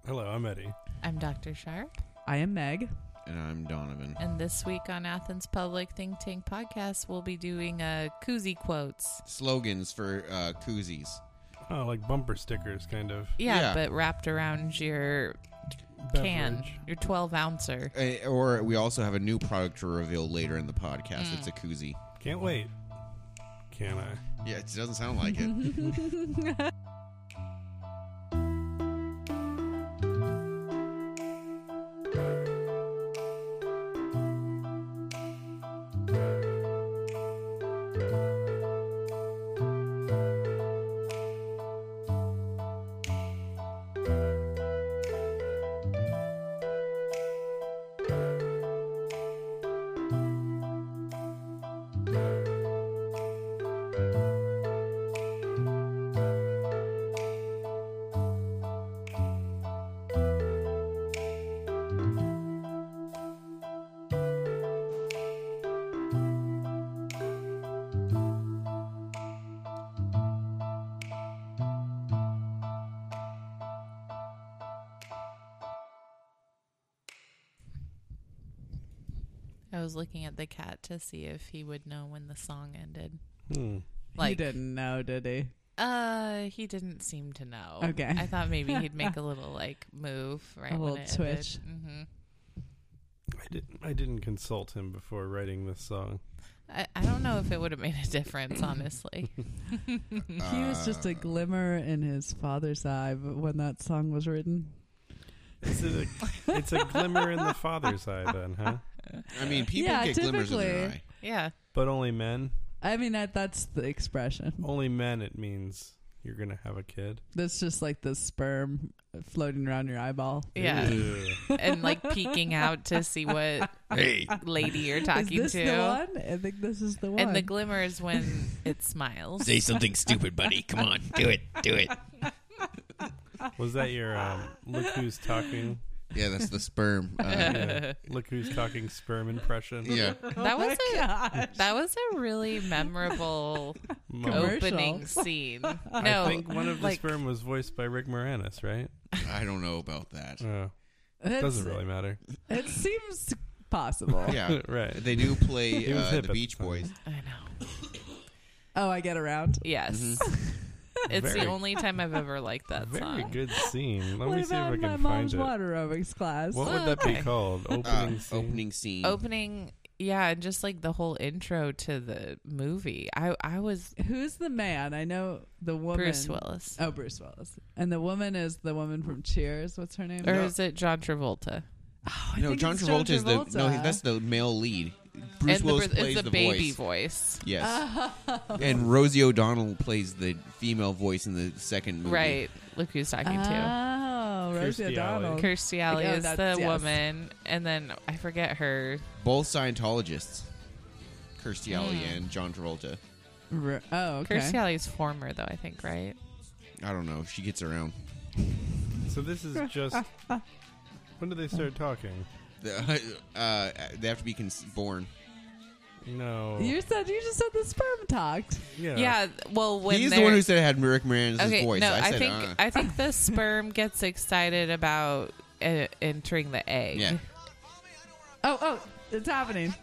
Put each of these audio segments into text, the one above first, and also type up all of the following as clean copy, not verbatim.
Hello, I'm Eddie. I'm Dr. Sharp. I am Meg. And I'm Donovan. And this week on Athens Public Think Tank Podcast, we'll be doing koozie quotes. Slogans for koozies. Oh, like bumper stickers, kind of. Yeah, but wrapped around your can, Beverage. your 12-ouncer. Or we also have a new product to reveal later in the podcast. It's a koozie. Can't wait. Can I? Yeah, it doesn't sound like it. I was looking at the cat to see if he would know when the song ended. He didn't know, did he? He didn't seem to know. Okay. I thought maybe he'd make a little move right A when little it twitch. ended. I didn't consult him before writing this song. I don't know if it would have made a difference, honestly. He was just a glimmer in his father's eye when that song was written. It's a glimmer in the father's eye, then, huh? I mean, people Yeah, get glimmers in their typically. eye. Yeah. But only men. I mean, that's the expression. Only men. It means you're gonna have a kid. That's just like the sperm floating around your eyeball. Yeah. Ugh. And peeking out to see what Hey, lady you're Is talking this to. the one? I think this is the one. And the glimmer is when it smiles. say something stupid, buddy. Come on, do it. Was that your look who's talking? Yeah, that's the sperm. Yeah. Look who's talking sperm impression. Yeah. That was that was a really memorable Moment. opening scene. No, I think one of the sperm was voiced by Rick Moranis, right? I don't know about that. Doesn't really matter. It seems possible. Yeah, Right. they do play He was hip the at Beach the time. Boys. I know. Oh, I get around. Yes. It's Very- the only time I've ever liked that Very song. good scene. Let What me see if I about my can mom's find it. water aerobics class? What would that be Okay. called? Opening scene. Opening scene. Opening, yeah, and just the whole intro to the movie. I was Who's the man? I know the woman. Bruce Willis. Oh, Bruce Willis. And the woman is the woman from Cheers. What's her name? Or No. is it John Travolta? Oh, I No, think John it's Travolta is Travolta. that's the male lead. Bruce and Willis it's plays the the baby voice. voice. Yes. And Rosie O'Donnell plays the female voice in the second movie. Right. Look who's talking to. Oh, Rosie Kirstie O'Donnell. Kirstie Alley Oh, is the that's- yes. woman, and then I forget her. Both Scientologists. Kirstie Alley and John Travolta. Oh, okay. Kirstie Alley's former, though, I think, right? I don't know. She gets around. So this is just. When do they start talking? They have to be born. No. You just said the sperm talked. Yeah. Yeah. Well, when He's the they're- one who said it had Rick Moranis' Okay, voice. no, I said, I think the sperm gets excited about entering the egg. Yeah. Oh, it's happening.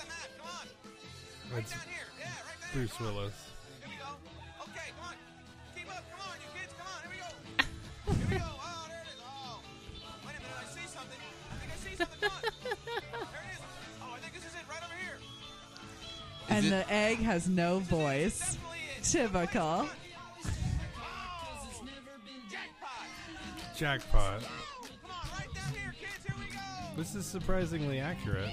It's Bruce Willis. Okay, come on. Keep up. Come on, you kids. Come on. Here we go. Here we go. Oh, there it is. Oh. Wait a minute. I see something. I think I see something. Come on. There it is. Oh, I think this is it. Right over here. And it- the egg has no voice. Definitely it. Typical. Oh, this has never been jackpot. Jackpot. Come on, right down here, kids. Here we go. This is surprisingly accurate.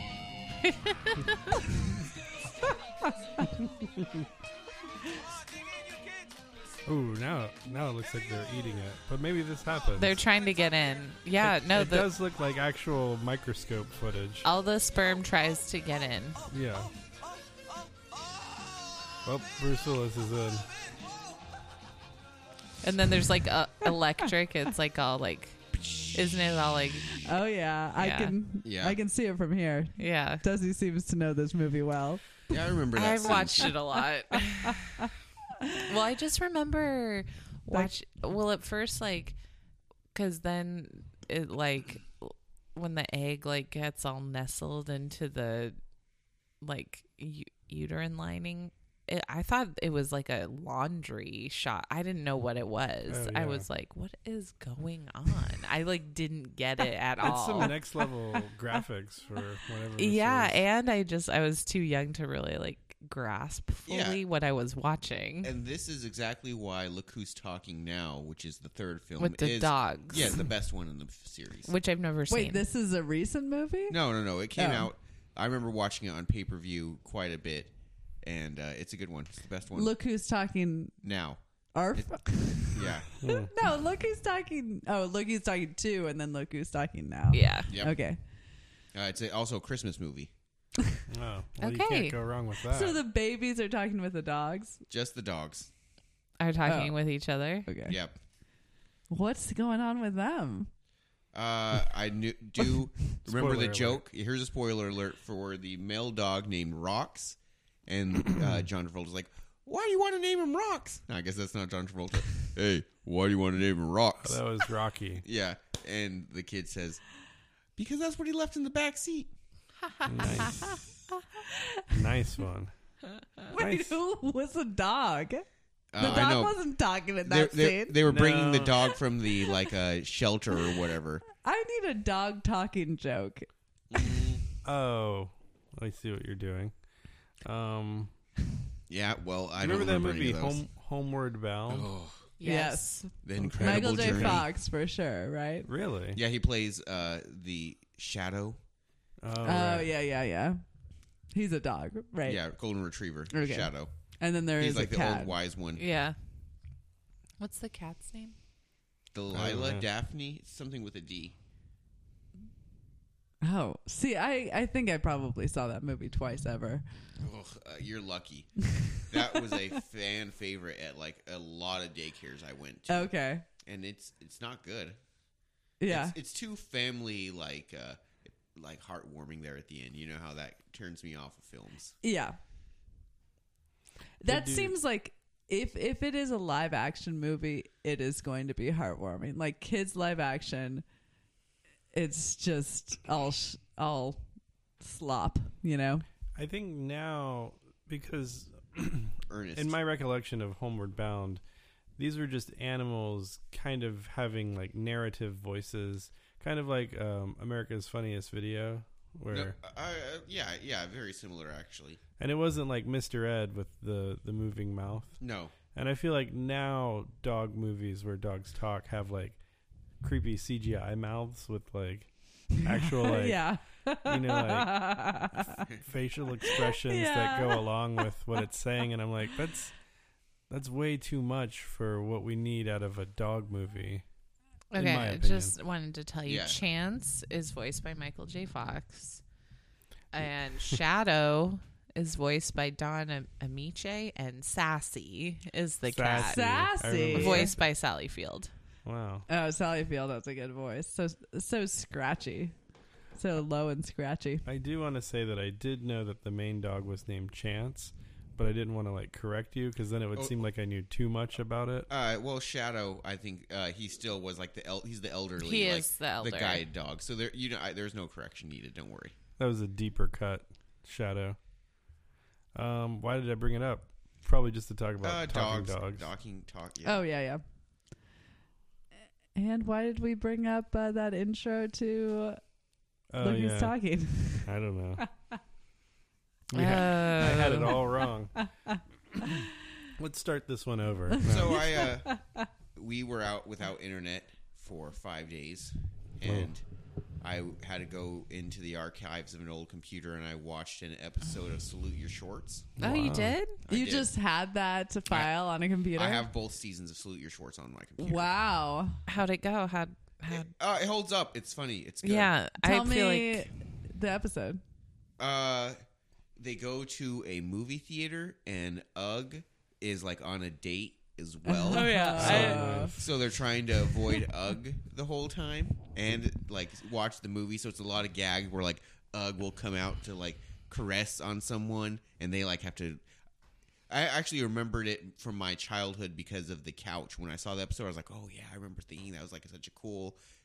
Come on, dig in, you kids. Ooh, now it looks like they're eating it. But maybe this happens. They're trying to get in. Yeah, no, It does look like actual microscope footage. all the sperm tries to get in. Yeah. Well, Bruce Willis is in. And then there's electric. It's all isn't it all Oh yeah, Yeah. I can see it from here. yeah. Desi seems to know this movie well. Yeah, I remember that. I've scene. watched it a lot. Well, I just remember at first, because then it like when the egg like gets all nestled into the like uterine lining. I thought it was like a laundry shot. I didn't know what it was. Oh, I yeah. was like, what is going on? I like didn't get it at That's all. some next level graphics for whatever. This Yeah, is. and I was too young to really like grasp fully what I was watching And this is exactly why Look Who's Talking Now, which is the third film, with the is dogs. Yeah, the best one in the series. Which I've never seen. Wait, this is a recent movie? No. It came Oh. out. I remember watching it on pay-per-view quite a bit, and it's a good one. It's the best one. Look Who's Talking. Now. Arf? Yeah. No, Look Who's Talking. Oh, Look Who's Talking 2, and then Look Who's Talking Now. Yeah. Yep. Okay. It's also a Christmas movie. Oh, well, you Okay. can't go wrong with that. So the babies are talking with the dogs? Just the dogs. Are talking Oh. with each other. Okay. Yep. What's going on with them? I do remember Spoiler the alert. joke. Here's a spoiler alert for the male dog named Rocks, and John Travolta's like, "Why do you want to name him Rocks?" No, I guess that's not John Travolta. Hey, why do you want to name him Rocks? Oh, that was Rocky. Yeah, and the kid says, "Because that's what he left in the back seat." Nice. Nice one. Wait, Nice. who was the dog? The I dog know. wasn't talking in They, that scene. they were bringing the No. dog from the shelter or whatever. I need a dog talking joke. Oh, I see what you're doing. Yeah, well, I Remember don't that remember movie, any of those. Homeward Bound? Oh, Yes. the incredible Michael J. journey. Fox, for sure, right? Really? Yeah, he plays the Shadow. Oh, Oh, right. yeah. He's a dog, right? Yeah, golden retriever. Okay. Shadow. And then there He's is like a the cat. old wise one. Yeah. What's the cat's name? Delilah, yeah. Daphne, something with a D. Oh, see, I think I probably saw that movie twice ever. Ugh, you're lucky. That was a fan favorite at like a lot of daycares I went to, Okay. and it's not good. Yeah. It's too family like heartwarming there at the end. You know how that turns me off of films. Yeah. That do- seems like if it is a live action movie, it is going to be heartwarming. Like kids live action, it's just all slop, you know? I think now, because Ernest. in my recollection of Homeward Bound, these were just animals kind of having like narrative voices, kind of like America's Funniest Video, where No, yeah, very similar actually. and it wasn't like Mr. Ed with the moving mouth. No, And I feel like now dog movies where dogs talk have like creepy CGI mouths with like actual like yeah. you know like facial expressions that go along with what it's saying, and I'm like, that's way too much for what we need out of a dog movie. In my Okay, opinion. just wanted to tell you, Yeah. Chance is voiced by Michael J. Fox, and Shadow is voiced by Don Amiche, and Sassy is the cat, Sassy. I remember that. voiced by Sally Field. Wow. Oh, Sally Field has a good voice. So scratchy. So low and scratchy. I do want to say that I did know that the main dog was named Chance, but I didn't want to like correct you because then it would seem like I knew too much about it. well, Shadow, I think he still was like he's the elderly. He like, is the elder. guide dog. So there, there's no correction needed. Don't worry. That was a deeper cut, Shadow. Why did I bring it up? Probably just to talk about talking dogs. Oh, yeah. And why did we bring up that intro to Oh, Look yeah. Who's Talking? I don't know. Yeah, I had it all wrong. Let's start this one over. No. So we were out without internet for 5 days, and I had to go into the archives of an old computer, and I watched an episode of Salute Your Shorts. Oh, you Wow. did? I You did. just had that to file on a computer? I have both seasons of Salute Your Shorts on my computer. Wow. How'd it go? How'd It holds up. It's funny. It's good. yeah, Tell I feel me like the episode. They go to a movie theater, and Ugg is like on a date as well. Oh, yeah. So they're trying to avoid Ugg the whole time and like watch the movie. So it's a lot of gags where like Ugg will come out to like caress on someone, and they like have to. I actually remembered it from my childhood because of the couch. When I saw the episode, I was like, "Oh yeah, I remember thinking that was like such a cool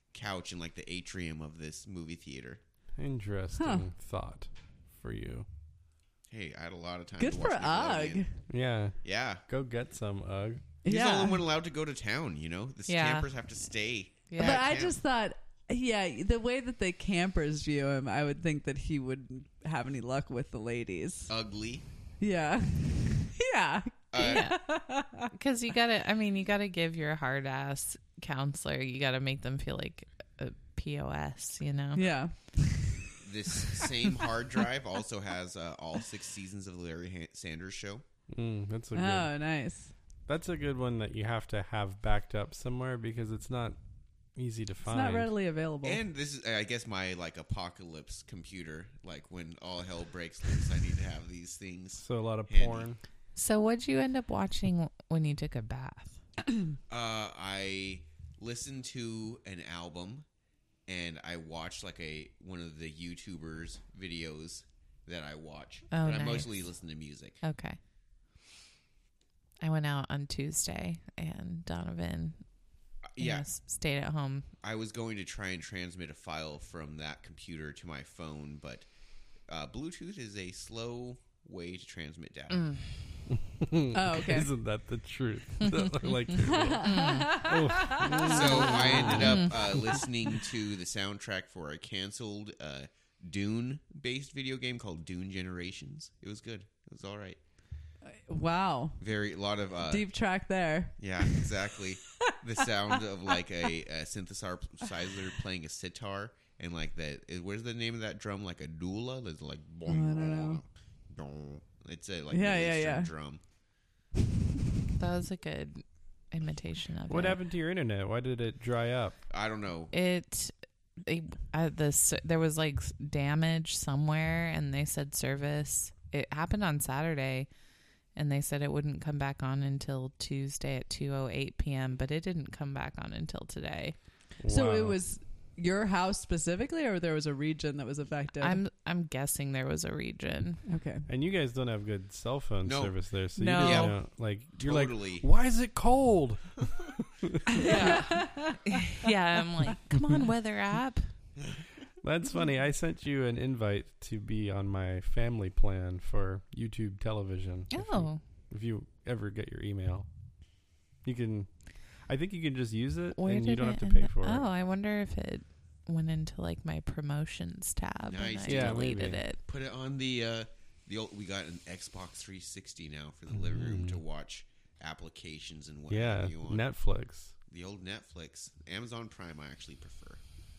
couch in like the atrium of this movie theater. Interesting thought for you. Hey, I had a lot of time. Good to watch for Nickelodeon. Ugg. Yeah. Yeah, Go get some, Ugg. he's the Yeah. only one allowed to go to town. You know, the Yeah. campers have to stay. Yeah. But at I camp. just thought, yeah, the way that the campers view him, I would think that he wouldn't have any luck with the ladies. ugly. Yeah. Yeah. Because you gotta give your hard ass counselor, you gotta make them feel like a POS, you know? Yeah. This same hard drive also has all 6 seasons of the Larry Sanders Show. That's a good. Oh, nice. That's a good one that you have to have backed up somewhere because it's not easy to It's find. not readily available. And this is, I guess, my like apocalypse computer. Like when all hell breaks loose, I need to have these things. So a lot of Handy. porn. So what'd you end up watching when you took a bath? I listened to an album, and I watched like one of the YouTubers' videos that I watch. Oh, but I nice. mostly listen to music. Okay. I went out on Tuesday and Donovan stayed at home. I was going to try and transmit a file from that computer to my phone, but Bluetooth is a slow way to transmit data. Oh, okay. Isn't that the truth? Like, So I ended up listening to the soundtrack for a canceled Dune-based video game called Dune Generations. It was good. It was all right. Wow. A lot of Deep track there. yeah, exactly. The sound of like a synthesizer playing a sitar, and like where's the name of that drum? Like a doula. There's like I don't know. It's a like Yeah, really yeah, string yeah. drum. That was a good imitation of what it. happened to your internet? Why did it dry up? I don't know. There was like damage somewhere, and they said service. It happened on Saturday, and they said it wouldn't come back on until Tuesday at 2:08 p.m. But it didn't come back on until today. So it Wow. was your house specifically, or there was a region that was affected? I'm guessing there was a region. Okay. And you guys don't have good cell phone No. service there, so No. you Yeah. don't know, like you're Totally. like, why is it cold? Yeah, yeah. I'm like, come on, weather app. That's funny. I sent you an invite to be on my family plan for YouTube television. Oh, If you ever get your email, you can. I think you can just use it, where and you did don't it have to end pay up? for it. Oh, I wonder if it went into like my promotions tab Nice. and I Yeah, deleted maybe. it. Put it on the old. We got an Xbox 360 now for the living room to watch applications and whatever Yeah, you want. Netflix. The old Netflix, Amazon Prime. I actually prefer.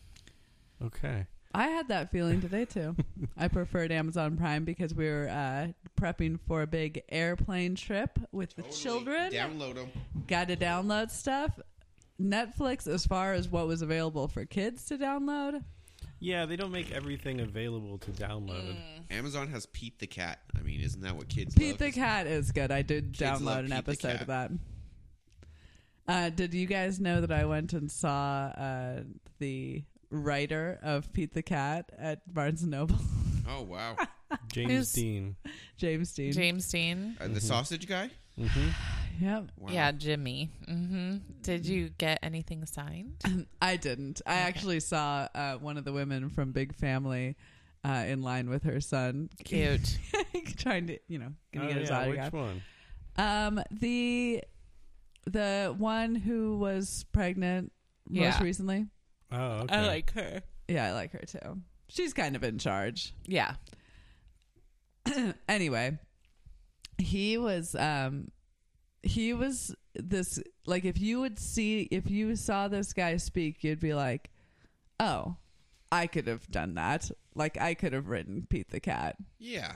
Okay. I had that feeling today too. I preferred Amazon Prime because we were prepping for a big airplane trip with the children. Download them. Got to download stuff. Netflix, as far as what was available for kids to download. Yeah, they don't make everything available to download. Amazon has Pete the Cat. I mean, isn't that what kids Pete love? the Cat is good. I did Kids love download an Pete the episode of Cat. that. Did you guys know that I went and saw the writer of Pete the Cat at Barnes & Noble? Oh, wow. James Who's- Dean. James Dean. James Dean. The sausage guy? Yep. Wow. Yeah, Jimmy. Did you get anything signed? I didn't. I actually saw one of the women from Big Family in line with her son. Cute. Trying to, gonna get his Which autograph. one? The one who was pregnant most Yeah. recently. Oh, okay. I like her. Yeah, I like her too. She's kind of in charge. Yeah. Anyway, he was this, like, if you saw this guy speak, you'd be like, oh, I could have done that. Like, I could have written Pete the Cat. Yeah.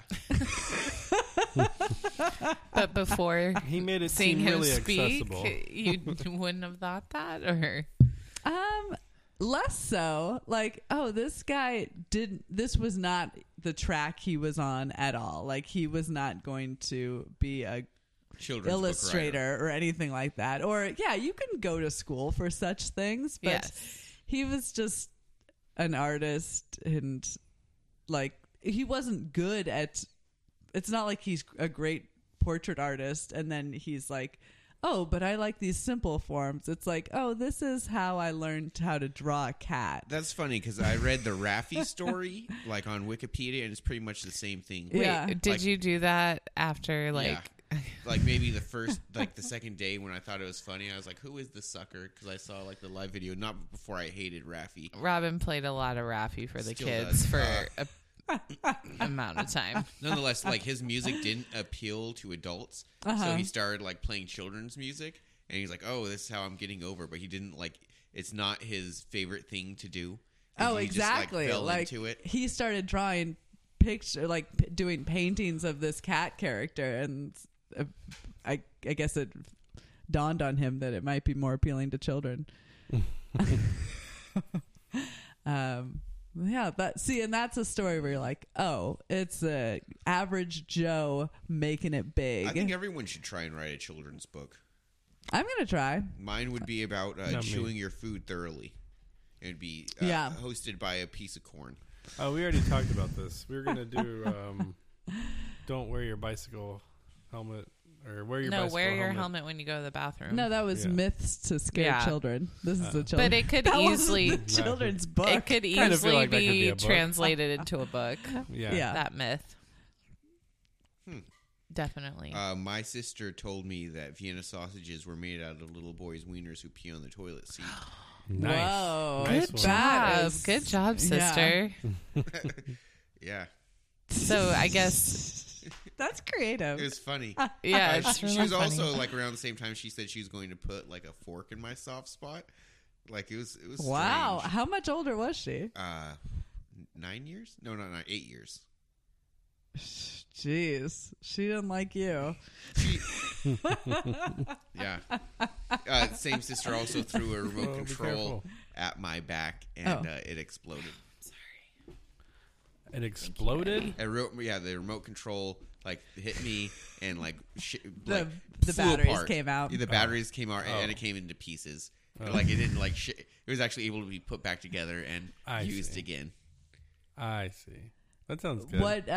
But before He made it seeing seem him really speak, accessible. you wouldn't have thought that, or Less so. Like, oh, this guy this was not the track he was on at all. Like, he was not going to be a Children's book writer. illustrator or anything like that. Or, yeah, you can go to school for such things, but yes, he was just an artist, and like, he wasn't good at, it's not like he's a great portrait artist and then he's like oh, but I like these simple forms. It's like, oh, this is how I learned how to draw a cat. That's funny because I read the Raffi story like on Wikipedia, and it's pretty much the same thing. Wait, Yeah. did Like- you do that after like? Like maybe the first, like the second day when I thought it was funny, I was like, "Who is this sucker?" Because I saw like the live video, not before I hated Raffi. Robin played a lot of Raffi for the Still kids does. for a amount of time. Nonetheless, like his music didn't appeal to adults, so he started like playing children's music, and he's like, "Oh, this is how I'm getting over." But he didn't like. It's not his favorite thing to do. And Oh, he just, exactly. fell Like into it. he started drawing doing paintings of this cat character, and I guess it dawned on him that it might be more appealing to children. Yeah, and that's a story where you're like, oh, it's a average Joe making it big. I think everyone should try and write a children's book. I'm gonna try. Mine would be about Not me. chewing your food thoroughly. It would be Yeah. hosted by a piece of corn. Oh, we already talked about this. We were gonna do don't wear your bicycle helmet or wear your bicycle wear your helmet when you go to the bathroom. No, that was Yeah. myths to scare Yeah. children. This is a children. but it could that easily wasn't the children's book. it could Kind of feel easily like that could be be a book. translated into a book. Yeah. Yeah. That myth. Hmm. Definitely. My sister told me that Vienna sausages were made out of little boys' wieners who pee on the toilet seat. Nice. Whoa. Nice Good one. That job. is- Good job, sister. Yeah, So I guess That's creative. it was funny. yeah, it's She really was funny. also like around the same time. She said she was going to put like a fork in my soft spot. Like it was. Wow. strange. How much older was she? 9 years? No, not 9. 8 years. Jeez. She didn't like you. She, yeah. Same sister also threw a remote Oh, be control careful. at my back, and Oh. it exploded. It exploded. The remote control like hit me and like The flew batteries apart. came out. Yeah, the batteries came out and Oh. it came into pieces. Oh. Like it didn't like it was actually able to be put back together and I used see. again. I see. That sounds good. What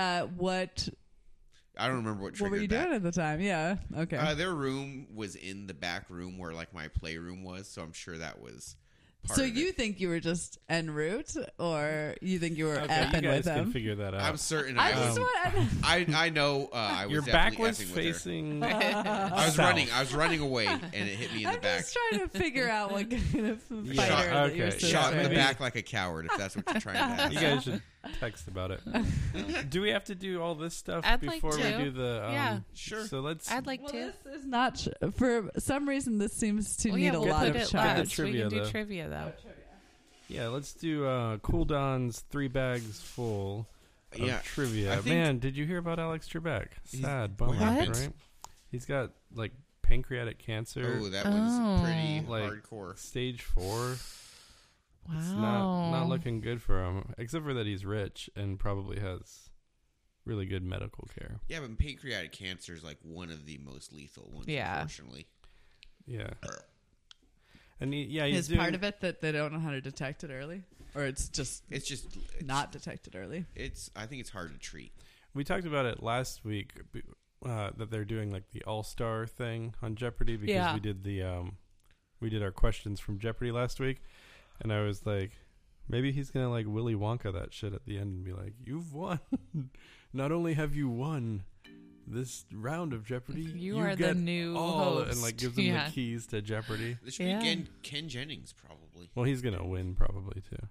I don't remember what triggered were you that. doing at the time? Yeah. Okay. Their room was in the back room where like my playroom was, so I'm sure that was part So of you it. think you were just en route, or you think you were Okay, effing you guys with can him? figure that out. I'm certain I I just was. want. I know. I was Your back definitely was effing with her. facing. I was south. running. I was running away, and it hit me in the I'm back. just trying to figure out what kind of fighter Yeah, that your okay. sister Shot in the Maybe- is. back like a coward. If that's what you're trying to ask. You guys should text about it. Do we have to do all this stuff I'd like before we to. do the? Yeah. Sure. So let's. I'd like Well, to. this is not for some reason. This seems to Well, need yeah, a we'll lot put of it shots. last. trivia, we can do though. trivia though. Yeah, let's do Cool Don's 3 bags full of Yeah, trivia. I think- Man, did you hear about Alex Trebek? Sad, bummer, happened? right? He's got like pancreatic cancer, Oh, that was pretty Like- hardcore. stage 4. Wow. It's not looking good for him, except for that he's rich and probably has really good medical care. Yeah, but pancreatic cancer is like one of the most lethal ones. Yeah. Unfortunately. Yeah. And he's Is doing, part of it that they don't know how to detect it early, or it's just It's just not detected early? I think it's hard to treat. We talked about it last week that they're doing like the All-Star thing on Jeopardy because Yeah. we did our questions from Jeopardy last week, and I was like, maybe he's gonna like Willy Wonka that shit at the end and be like, "You've won. Not only have you won this round of Jeopardy, You are the get new all," host. and like gives him Yeah. the keys to Jeopardy. This should Yeah. be Ken Jennings probably. Well, he's gonna win probably too.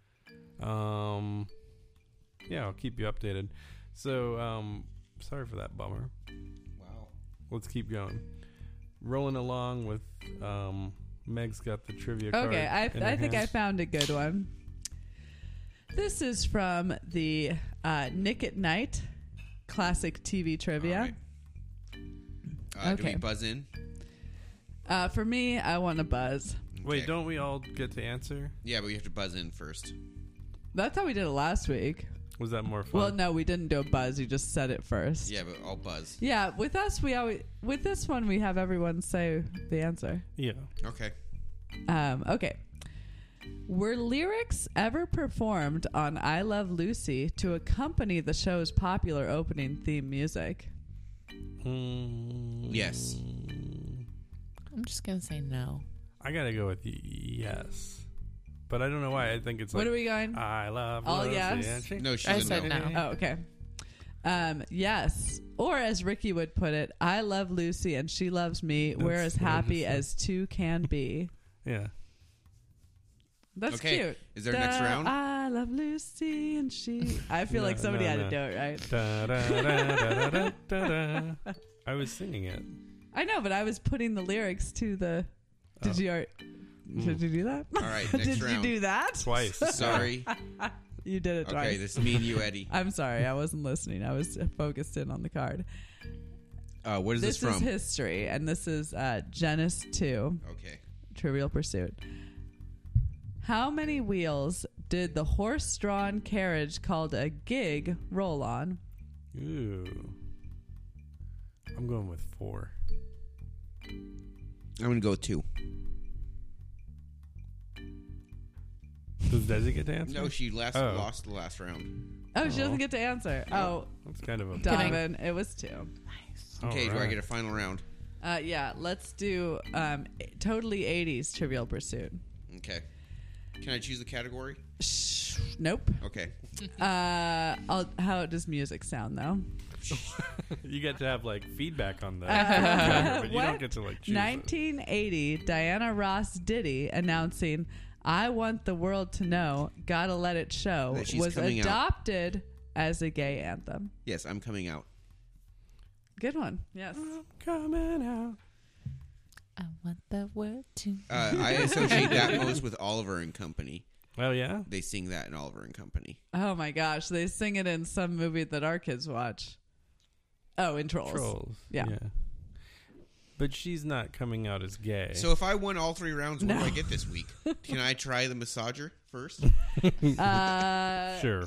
Yeah, I'll keep you updated. So, sorry for that bummer. Wow. Let's keep going. Rolling along with Meg's got the trivia card. Okay, in her I think I hands. found a good one. This is from the Nick at Night classic TV trivia. All right. Do Okay. we buzz in? For me, I want a buzz. Wait, Okay. don't we all get to answer? Yeah, but we have to buzz in first. That's how we did it last week. Was that more fun? Well, no, we didn't do a buzz. You just said it first. Yeah, but I'll buzz. Yeah, with us, with this one, we have everyone say the answer. Yeah. Okay. Okay. Were lyrics ever performed on I Love Lucy to accompany the show's popular opening theme music? Yes. I'm just gonna say no. I gotta go with yes, but I don't know why. I think it's What like are we going? I love All Lucy yes? and she- No, she's I a said no. Oh, okay. Yes. Or as Ricky would put it, I love Lucy and she loves me. We're That's as what I happy just said. as two can be. Yeah. That's Okay. cute. Is there a next round? I love Lucy and she. I feel like No, somebody no, had no. to do it, right? Da, da, da, da, da, da, da. I was singing it. I know, but I was putting the lyrics to the. Did Oh. you? Did you do that? All right, next Did round. you do that? Twice. Sorry. You did it twice. Okay, this is me and you, Eddie. I'm sorry, I wasn't listening. I was focused in on the card. What is this This from? is history, and this is Genesis 2, Okay. Trivial Pursuit. How many wheels did the horse-drawn carriage called a gig roll on? Ooh. I'm going with 4. I'm going to go with 2. Does Desi get to answer? No, she lost the last round. Oh, she Oh. doesn't get to answer. Oh, That's kind of a... Donovan, it was 2. Okay, do I Alright. get a final round? Yeah, let's do totally 80s Trivial Pursuit. Okay. Can I choose the category? Nope. Okay. How does music sound, though? You get to have, like, feedback on that. But you What? don't get to, like, choose it. 1980, Diana Ross Diddy announcing I Want the World to Know, Gotta Let It Show That she's was coming out. adopted as a gay anthem. Yes, I'm coming out. Good one. Yes. Coming out. I want the world to. I associate that most with Oliver and Company. Oh, yeah? They sing that in Oliver and Company. Oh my gosh, they sing it in some movie that our kids watch. Oh, in Trolls. Trolls. Yeah. But she's not coming out as gay. So if I won all 3 rounds, what No. do I get this week? Can I try the massager first? Sure.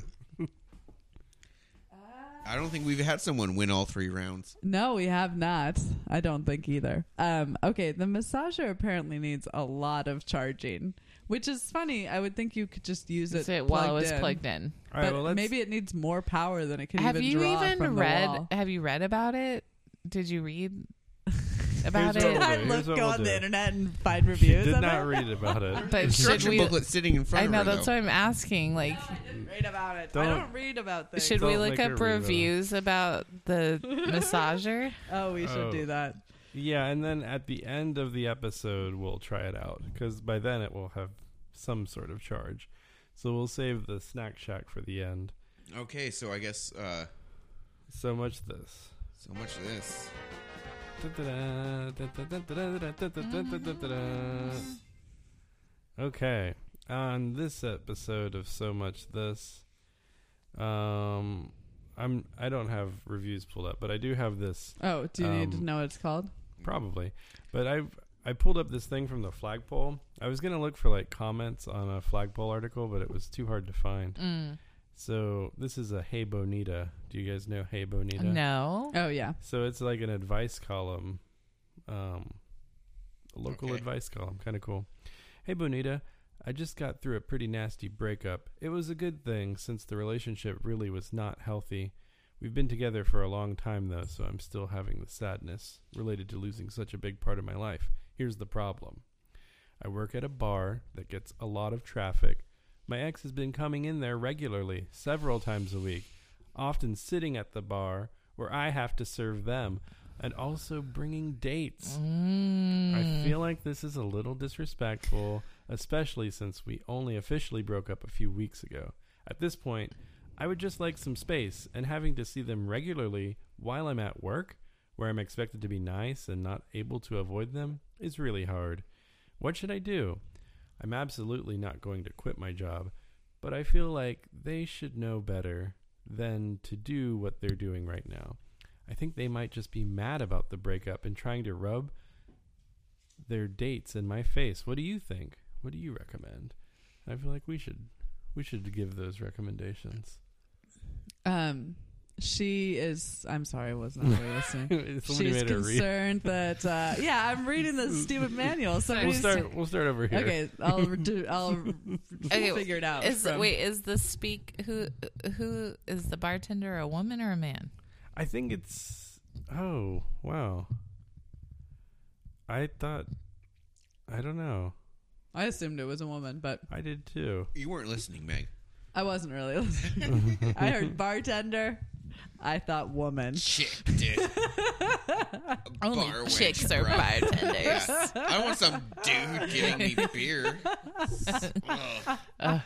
I don't think we've had someone win all 3 rounds. No, we have not. I don't think either. Okay, the massager apparently needs a lot of charging, which is funny. I would think you could just use it, While it was in. plugged in. All right, But well, let's... maybe it needs more power than it can Have even you draw even from the read? wall. Have you read about it? Did you read about Here's what it? we'll I do. Here's what go we'll on the do. internet and find She reviews did of not it. read about it. But should Instruction we? booklet sitting in front I of know her, that's though. what I'm asking. Like, I didn't read about it. I Don't- don't read about things. should we Don't look make her up read about it. reviews about the massager? Oh, we should Oh. do that. Yeah, and then at the end of the episode, we'll try it out. Because by then it will have some sort of charge. So we'll save the snack shack for the end. Okay, so I guess So much this. so much of this. Okay, on this episode of So Much This, I don't have reviews pulled up, but I do have this Oh, do you need to know what it's called? probably. But I pulled up this thing from the flagpole. I was gonna look for like comments on a flagpole article, but it was too hard to find. So this is a Hey Bonita. Do you guys know Hey Bonita? No. Oh, yeah. So it's like an advice column, a local Okay. advice column. Kind of cool. Hey, Bonita, I just got through a pretty nasty breakup. It was a good thing since the relationship really was not healthy. We've been together for a long time, though, so I'm still having the sadness related to losing such a big part of my life. Here's the problem. I work at a bar that gets a lot of traffic. My ex has been coming in there regularly, several times a week, often sitting at the bar where I have to serve them, and also bringing dates. I feel like this is a little disrespectful, especially since we only officially broke up a few weeks ago. At this point, I would just like some space, and having to see them regularly while I'm at work, where I'm expected to be nice and not able to avoid them, is really hard. What should I do? I'm absolutely not going to quit my job, but I feel like they should know better than to do what they're doing right now. I think they might just be mad about the breakup and trying to rub their dates in my face. What do you think? What do you recommend? I feel like we should give those recommendations. She is. I'm sorry, I was not really listening. Somebody She's made her read. concerned that. Yeah, I'm reading the stupid manual. We'll Somebody's start over here. Okay, I'll figure it out. Is the who is the bartender a woman or a man? I think it's. Oh wow. I thought, I don't know. I assumed it was a woman, but I did too. You weren't listening, Meg. I wasn't really listening. I heard bartender. I thought woman. Chick, dude. Only Bar chicks wench, are bro. bartenders. Yeah. I want some dude giving me beer. Ugh.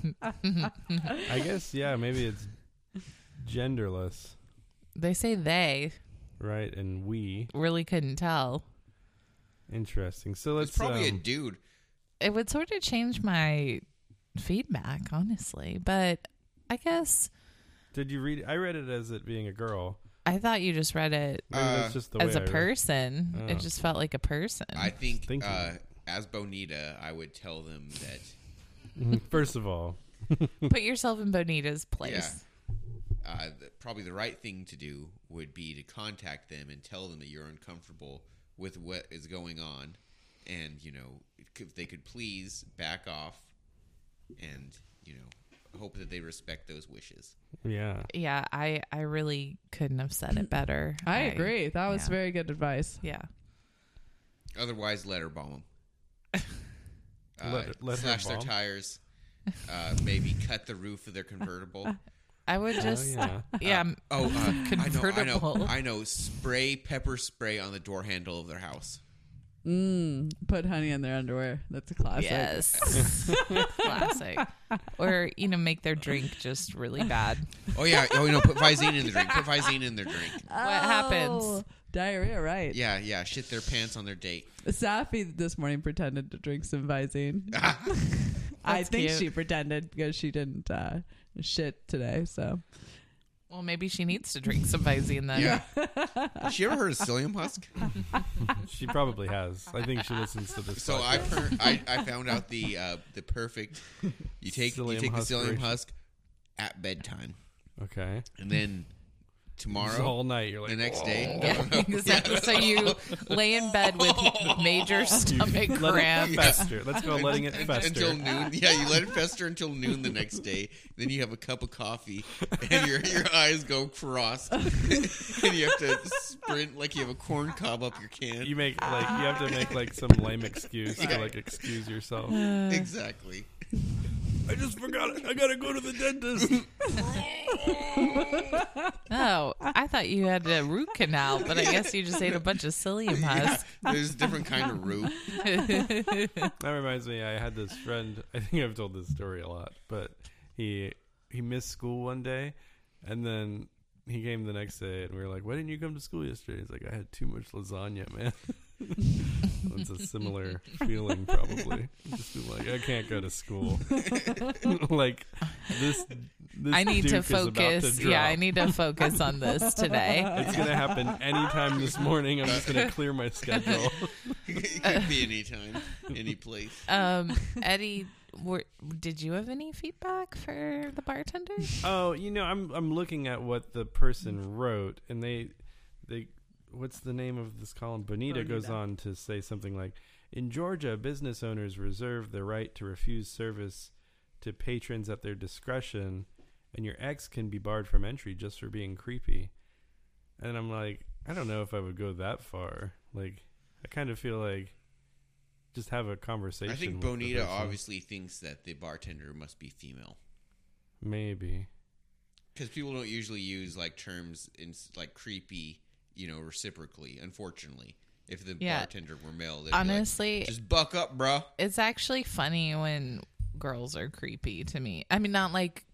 I guess, yeah, maybe it's genderless, They say they. right? And we. Really couldn't tell. Interesting. So let's It's probably a dude. It would sort of change my feedback, honestly. But I guess did you read? I read it as it being a girl. I thought you just read it Maybe that's just the way as a I read it. person. Oh. It just felt like a person. I think Thinking. as Bonita, I would tell them that First of all, Put yourself in Bonita's place. probably the right thing to do would be to contact them and tell them that you're uncomfortable with what is going on, and if they could please back off, and hope that they respect those wishes. yeah. Yeah, I really couldn't have said it better. I agree. That was yeah. very good advice. Yeah. Otherwise, let her bomb them. Let her slash their bomb? tires. Maybe cut the roof of their convertible. I would just yeah. Convertible. I know. Spray pepper spray on the door handle of their house. Put honey in their underwear. That's a classic. Yes. Classic. Or, make their drink just really bad. Oh yeah. Put Visine in the drink. Put Visine in their drink. What happens? Diarrhea, right. Yeah. Shit their pants on their date. Safi this morning pretended to drink some Visine. I think cute. she pretended because she didn't shit today, so. Well, maybe she needs to drink some Visine then. Yeah. Has she ever heard of psyllium husk? She probably has. I think she listens to this. So podcast. I found out the perfect. You take Psyllium the husk psyllium ratio. husk at bedtime, Okay. and then Just tomorrow, all night you're like the next "Oh." day. Yeah, exactly. So you lay in bed with major stomach Let it cramps. fester. Let's go letting it fester. Until noon. Yeah, you let it fester until noon the next day. Then you have a cup of coffee, and your eyes go crossed, and you have to sprint like you have a corn cob up your can. You have to make like some lame excuse to like excuse yourself. Exactly. I just forgot it. I gotta go to the dentist. Oh, I thought you had a root canal, but I guess you just ate a bunch of psyllium husk. There's a different kind of root. That reminds me, I had this friend. I think I've told this story a lot, but he missed school one day, and then he came the next day, and we were like, "Why didn't you come to school yesterday?" He's like, "I had too much lasagna, man." It's a similar feeling, probably. Just be like, I can't go to school. Like this I need to Duke is about focus. to Yeah, I drop. need to focus on this today. It's gonna happen anytime this morning. I'm just gonna clear my schedule. It could be anytime, any place. Eddie, did you have any feedback for the bartender? Oh, I'm looking at what the person wrote, and they what's the name of this column? Bonita goes on to say something like, in Georgia, business owners reserve the right to refuse service to patrons at their discretion, and your ex can be barred from entry just for being creepy. And I'm like, I don't know if I would go that far. Like, I kind of feel like just have a conversation. I think with the Bonita person. obviously thinks that the bartender must be female. Maybe. Because people don't usually use like terms in like creepy, reciprocally. Unfortunately, if the bartender were male, they'd Honestly, be like, just buck up, bruh. it's actually funny when girls are creepy to me. I mean, not like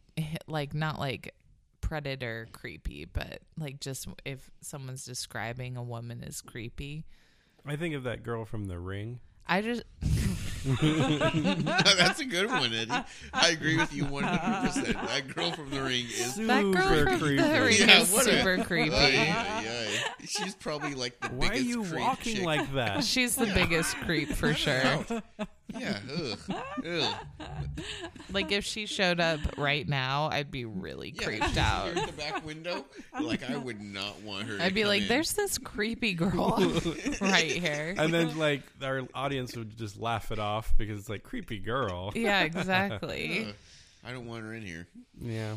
predator creepy, but like just if someone's describing a woman as creepy. I think of that girl from The Ring. I just That's a good one, Eddie. I agree with you 100%. That girl from The Ring is. that girl Super from creepy. the ring Yeah, is what a- super creepy. Yeah. She's probably like the Why are biggest you creep walking chick. like that? She's the biggest creep for sure. Yeah. Ugh. Like if she showed up right now, I'd be really Yeah, creeped she's out. here at the back window. Like I would not want her. I'd be to like, come in. "There's this creepy girl right here." And then, like, our audience would just laugh it off because it's like, creepy girl. Yeah, exactly. I don't want her in here. Yeah.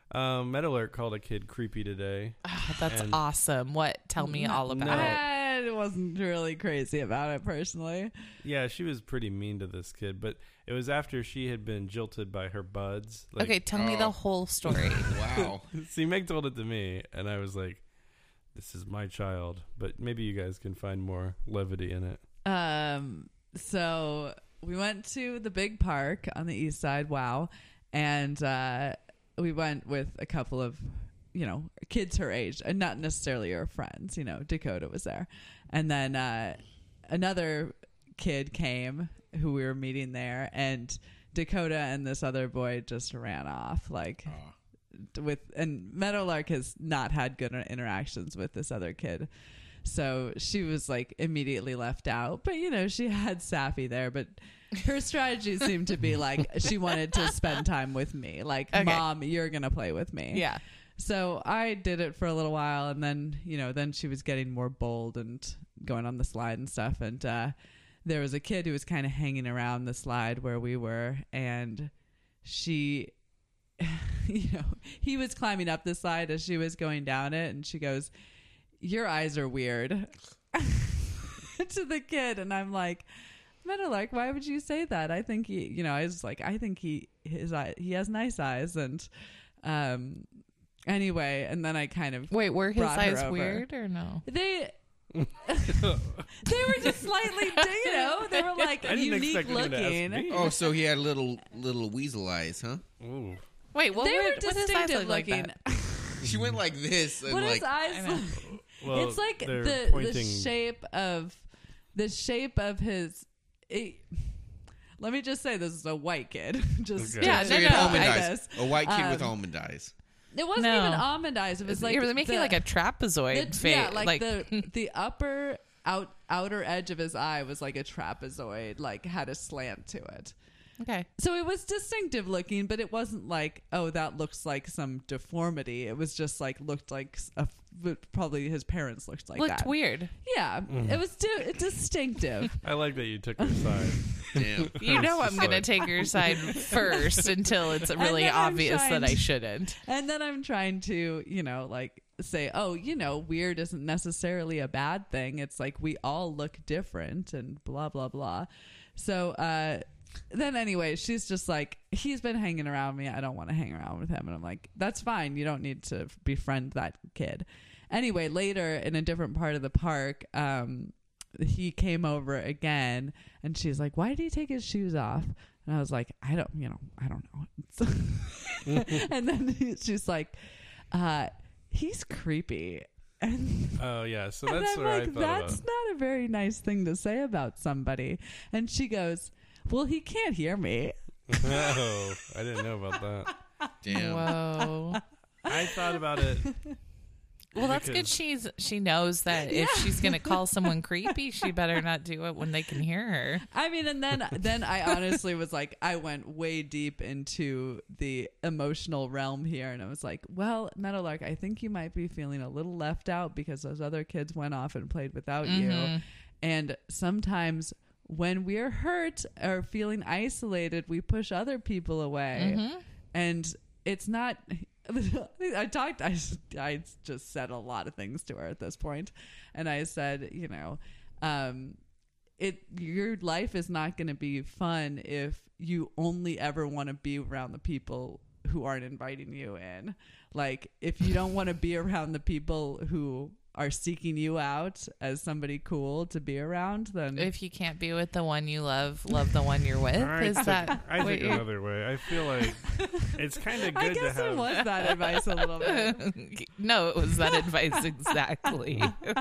Metal Alert called a kid creepy today. That's And- awesome. What? Tell me all about No. it. wasn't really crazy about it personally. Yeah, she was pretty mean to this kid, but it was after she had been jilted by her buds. Like, Okay, tell me the whole story. Wow. See, Meg told it to me, and I was like, this is my child. But maybe you guys can find more levity in it. So we went to the big park on the east side. Wow. And we went with a couple of, kids her age, and not necessarily her friends. Dakota was there. And then another kid came who we were meeting there, and Dakota and this other boy just ran off. And Meadowlark has not had good interactions with this other kid. So she was like immediately left out. But, she had Safi there. But her strategy seemed to be like she wanted to spend time with me. Like, okay. Mom, you're going to play with me. Yeah. So I did it for a little while. And then, then she was getting more bold and going on the slide and stuff. And there was a kid who was kind of hanging around the slide where we were. And she... he was climbing up the slide as she was going down it, and she goes, "Your eyes are weird," to the kid. And I'm like, Meadowlark, why would you say that? I think I was like, I think he has nice eyes. And anyway, and then I kind of wait, were his brought her eyes over. weird or no? They were just slightly, they were like I didn't unique expect you to ask looking. me. Oh, so he had little weasel eyes, huh? Ooh. Wait, what They were what his eyes distinctive look like looking. that? She went like this, and What like his eyes I know. look? Well, It's like they're the pointing. shape of his. Let me just say, this is a white kid. Just Okay. Yeah, so no, he had no, almond I eyes. A white kid with almond eyes. It wasn't No. even almond eyes. It was like You're making like a trapezoid face. yeah, like the upper outer edge of his eye was like a trapezoid, like had a slant to it. okay. So it was distinctive looking, but it wasn't like, oh, that looks like some deformity. It was just like looked like probably his parents looked like Looked that. weird. Yeah, it was distinctive. I like that you took her side. Damn. You know It's I'm just going to like- take your side first until it's really then I'm obvious trying that I to- shouldn't. And then I'm trying to, like say, oh, weird isn't necessarily a bad thing. It's like we all look different and blah, blah, blah. So then anyway, she's just like, he's been hanging around me. I don't want to hang around with him. And I'm like, that's fine. You don't need to befriend that kid. Anyway, later in a different part of the park, he came over again, and she's like, why did he take his shoes off? And I was like, I don't know. And then she's like, he's creepy. And Oh yeah, so and that's I'm what I like, thought that's about. not a very nice thing to say about somebody. And she goes, well, he can't hear me. Oh, I didn't know about that. Damn. Whoa. I thought about it. Well, that's good. Because- She knows that if she's going to call someone creepy, she better not do it when they can hear her. I mean, and then I honestly was like, I went way deep into the emotional realm here, and I was like, well, Meadowlark, I think you might be feeling a little left out because those other kids went off and played without you. And sometimes when we're hurt or feeling isolated, we push other people away. And it's not... I just said a lot of things to her at this point, and I said, your life is not going to be fun if you only ever want to be around the people who aren't inviting you in. Like, if you don't want to be around the people who are seeking you out as somebody cool to be around, then If you can't be with the one you love the one you're with. Is that I what think you're... another way. I feel like it's kind of I good to guess it have. was that advice a little bit. No, it was that advice exactly.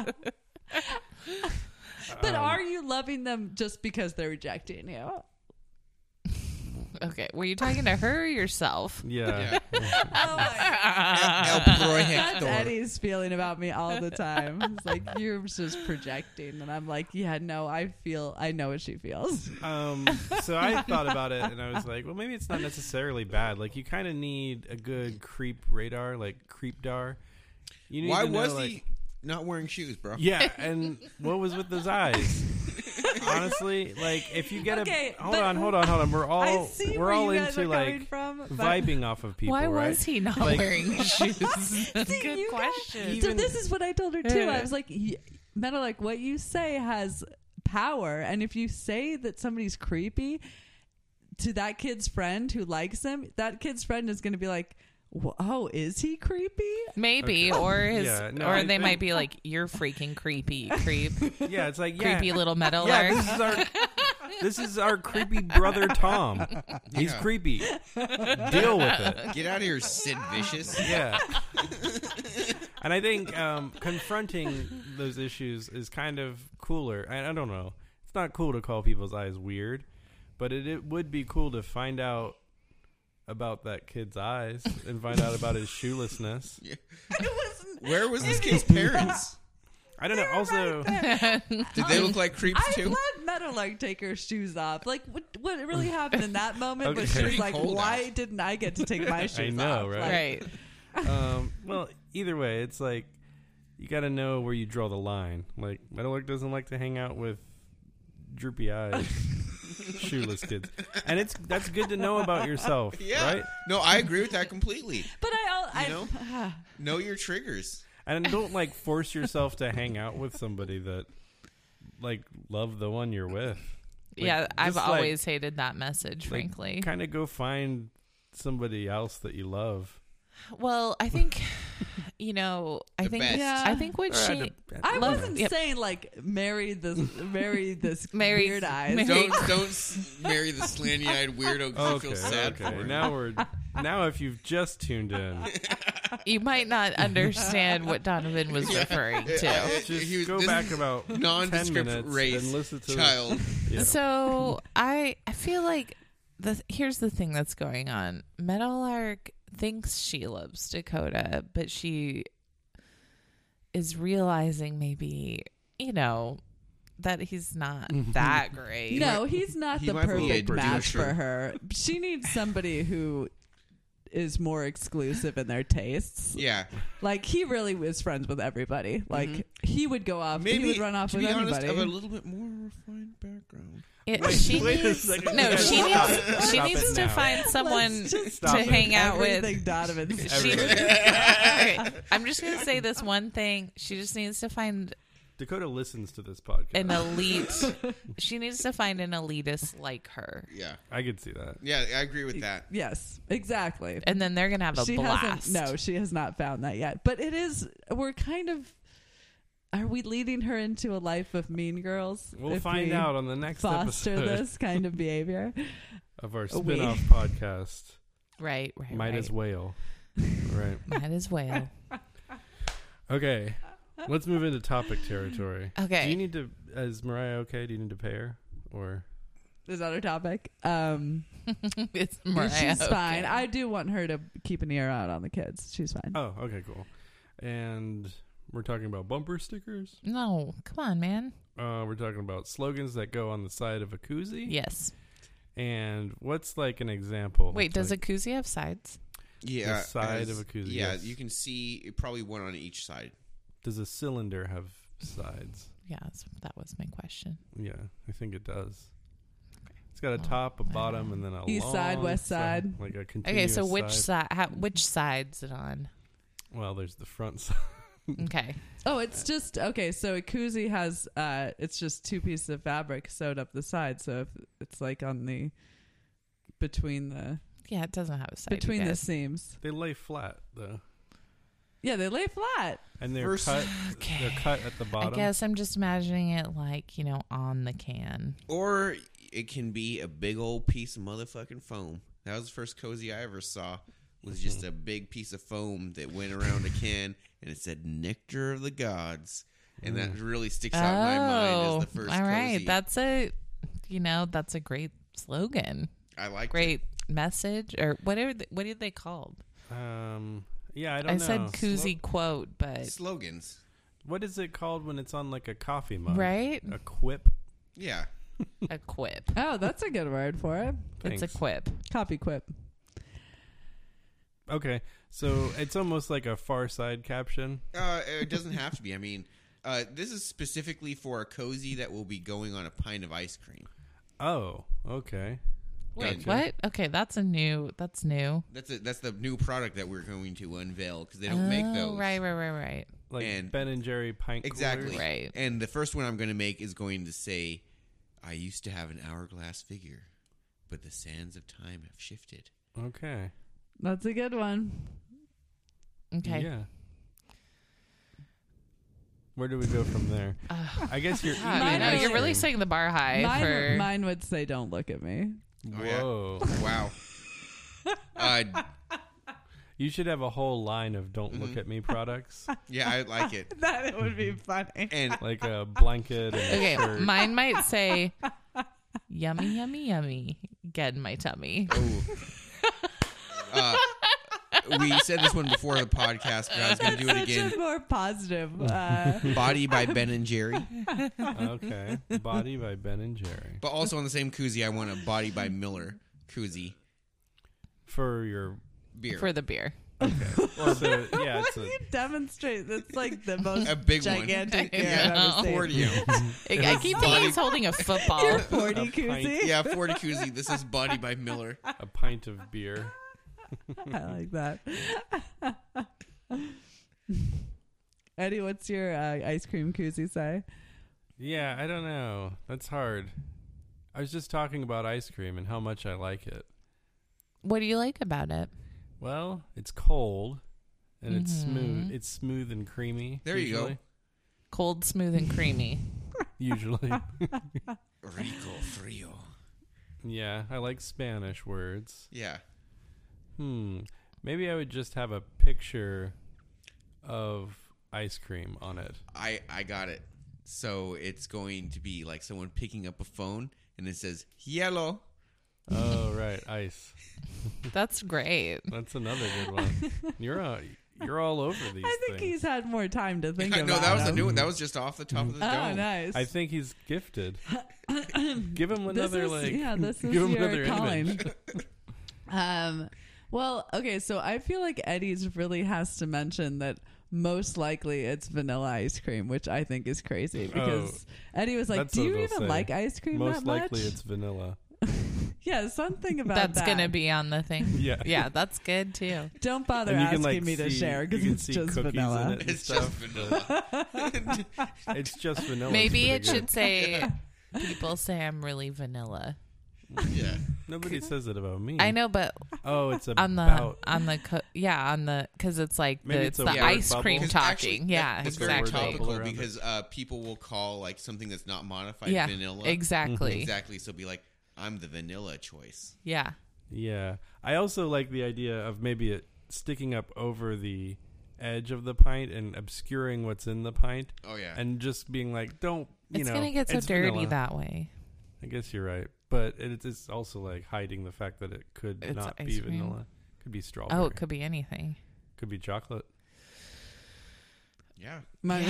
But are you loving them just because they're rejecting you? Okay, were you talking to her or yourself? Yeah. Oh my El That's Projector. Eddie's feeling about me all the time. It's like, you're just projecting. And I'm like, yeah, no, I know what she feels. So I thought about it, and I was like, well, maybe it's not necessarily bad. Like, you kind of need a good creep radar, like creepdar. You need Why to know, was like, he not wearing shoes, bro? Yeah, and what was with those eyes? Honestly, like, if you get Okay, hold but on. We're I all see we're where all you guys into are coming like from, but- vibing off of people. Why right? was he not Like- wearing shoes? See, Good you guys- question. So this is what I told her too. I was like, Meadowlark, what you say has power, and if you say that somebody's creepy to that kid's friend who likes him, that kid's friend is going to be like, "Oh, is he creepy?" Maybe, Okay. or his, Yeah, no, or I they think- might be like, "You're freaking creepy, creep, Yeah, it's like creepy little meadowlark." Yeah, this is our creepy brother Tom. He's Yeah. creepy. Deal with it. Get out of here, Sid Vicious. Yeah. And I think confronting those issues is kind of cooler. I don't know. It's not cool to call people's eyes weird, but it would be cool to find out about that kid's eyes and find out about his shoelessness. Where was this kid's parents? I don't know. Also, Did they look like creeps I too? let Meadowlark take her shoes off. Like, what really happened in that moment was Okay. she was Pretty like, cold why out. didn't I get to take my shoes know, off? right? Like, Right. well, either way, it's like you got to know where you draw the line. Like Meadowlark doesn't like to hang out with droopy eyes, shoeless kids, and that's good to know about yourself, Yeah. right? No, I agree with that completely. But I You Know your triggers. And don't like force yourself to hang out with somebody that like love the one you're with. Like, Yeah, I've just, like- always hated that message, frankly. Kind of go find somebody else that you love. Well, I think, you know, I The think, best. Yeah. I think what Or she, I Love- wasn't yep. saying like marry this Marry- weird eyes. marry- Don't marry the slanty-eyed weirdo because you feel sad for okay. him. Now if you've just tuned in, you might not understand what Donovan was referring to. just He was- go this back is about 10 Nondescript minutes race and listen to child. Yeah. So I feel like here's the thing that's going on. Meadowlark thinks she loves Dakota, but she is realizing maybe, you know, that he's not that great. No, he's not he the might be a perfect match doucher. for her. She needs somebody who is more exclusive in their tastes. Yeah. Like, he really was friends with everybody. Like, he would go off, Maybe, he would run off to with be honest, anybody. of a little bit more refined background. She wait a needs second. no. She Stop needs it. she Stop needs it to now. find someone Let's just Stop to it. hang out Everything with. Donovan said. She, okay, I'm just gonna say this one thing. She just needs to find Dakota listens to this podcast. an elite. She needs to find an elitist like her, Yeah. I could see that. Yeah, I agree with that. Yes, exactly. and then they're gonna have a She blast. hasn't. No, she has not found that yet. But it is. We're kind of. Are we leading her into a life of Mean Girls? We'll if find we out on the next Foster episode this kind of behavior. of our We- spin-off podcast, Right. Might as Whale. Right. Might as well. Okay. Let's move into topic territory. Okay. Do you need to, is Mariah okay? Do you need to pay her? Or Is that our topic? It's Mariah. She's fine. okay. I do want her to keep an ear out on the kids. She's fine. oh, okay, cool. And we're talking about bumper stickers. No, come on, man. We're talking about slogans that go on the side of a koozie. Yes. And what's like an example? Wait, does a like, koozie have sides? Yeah. The side of a koozie, Yeah, yes. you can see probably one on each side. Does a cylinder have sides? Yeah, that was my question. Yeah, I think it does. It's got a top, a bottom, and then a East long side, west side. like a Okay, continuous so which side. which side's it on? Well, there's the front side. Okay. Oh, it's just okay. So a koozie has it's just two pieces of fabric sewed up the side. So if it's like on the between the Yeah, it doesn't have a side. between you the guys. seams. They lay flat though, Yeah, they lay flat. and they're First- cut. Okay. They're cut at the I bottom. guess I'm just imagining it like, you know, on the can. Or it can be a big old piece of motherfucking foam. That was the first cozy I ever saw. Was just a big piece of foam that went around a can, and it said "Nectar of the Gods," and that really sticks out in my mind as the first all right. cozy. That's a great slogan. I like Great message, or whatever. What are they called? Yeah, I don't I know. said koozie quote, but slogans. What is it called when it's on like a coffee mug? right, A quip. Yeah, a quip. Oh, that's a good word for it. It's a Thanks. quip. Copy quip. Okay, so it's almost like a Far Side caption. it doesn't have to be. I mean, this is specifically for a cozy that will be going on a pint of ice cream. Oh, okay. Wait, Gotcha. what? Okay, that's new. That's the new product that we're going to unveil because they don't make Oh, those. Right. Like And- Ben and Jerry pint Exactly. coolers. Right. And the first one I'm going to make is going to say, I used to have an hourglass figure, but the sands of time have shifted. Okay. That's a good one. Okay. Yeah. Where do we go from there? I guess you're eating I know, ice you're really cream. setting the bar high for. Mine would say, "Don't look at me." Oh, yeah. Whoa. Wow. You should have a whole line of "Don't Mm-hmm. look at me" products, Yeah, I like it. That would be funny. And like a blanket and a Okay, shirt. mine might say, "Yummy, yummy, yummy, get in my tummy." oh. We said this one before the podcast, but I was going to do it Such again. a more positive. Body by Ben and Jerry. Okay. Body by Ben and Jerry. But also on the same koozie, I want a Body by Miller koozie For your beer. For the beer. well, yeah, it's a You demonstrate. That's like the most A big one. gigantic beer Yeah, I've ever seen. 40 ounce. I keep thinking he's holding a football. 40 A pint. koozie. Yeah, 40 koozie. This is Body by Miller. a pint of beer. I like that. Eddie, what's your ice cream koozie say? Yeah, I don't know. That's hard. I was just talking about ice cream and how much I like it. What do you like about it? Well, it's cold and it's smooth. It's smooth and creamy. There you go. usually. Cold, smooth, and creamy. Usually. Rico Frio. Yeah, I like Spanish words. Yeah. Maybe I would just have a picture of ice cream on it. I got it. So it's going to be like someone picking up a phone and it says yellow. Oh, right, ice. That's great. That's another good one. You're all over these I think things. he's had more time to think I about know that was a them. new one. That was just off the top of the dome. Oh, nice. I think he's gifted. Give him this another is, this is give him your another calling. image. Well, okay, so I feel like Eddie's really has to mention that most likely it's vanilla ice cream, which I think is crazy because Eddie was like, That's "Do what you they'll even say. like ice cream Most that much?" likely it's vanilla. Yeah, something about That's that. gonna be on the thing. Yeah. Yeah, that's good too. Don't bother And you asking can like me to see, share you because can it's see just cookies vanilla. in it and It's stuff. just vanilla. but It's just vanilla. Maybe It's it pretty should say, people say I'm really vanilla. Yeah. good. Nobody says it about me. I know, but Oh, it's on about. the because it's like Maybe it's a the word ice bubble. cream 'Cause talking. actually, Yeah, it's exactly. very Bubble topical around because people will call like something that's not modified Yeah, vanilla. exactly. Exactly. So be like, I'm the vanilla choice. Yeah, Yeah. I also like the idea of maybe it sticking up over the edge of the pint and obscuring what's in the pint Oh yeah. and just being like, don't, it's gonna get so it's dirty vanilla. that way. I guess you're right. But it is also like hiding the fact that it could It's not ice be cream. vanilla. Could be strawberry. Oh, it could be anything. Could be chocolate. yeah.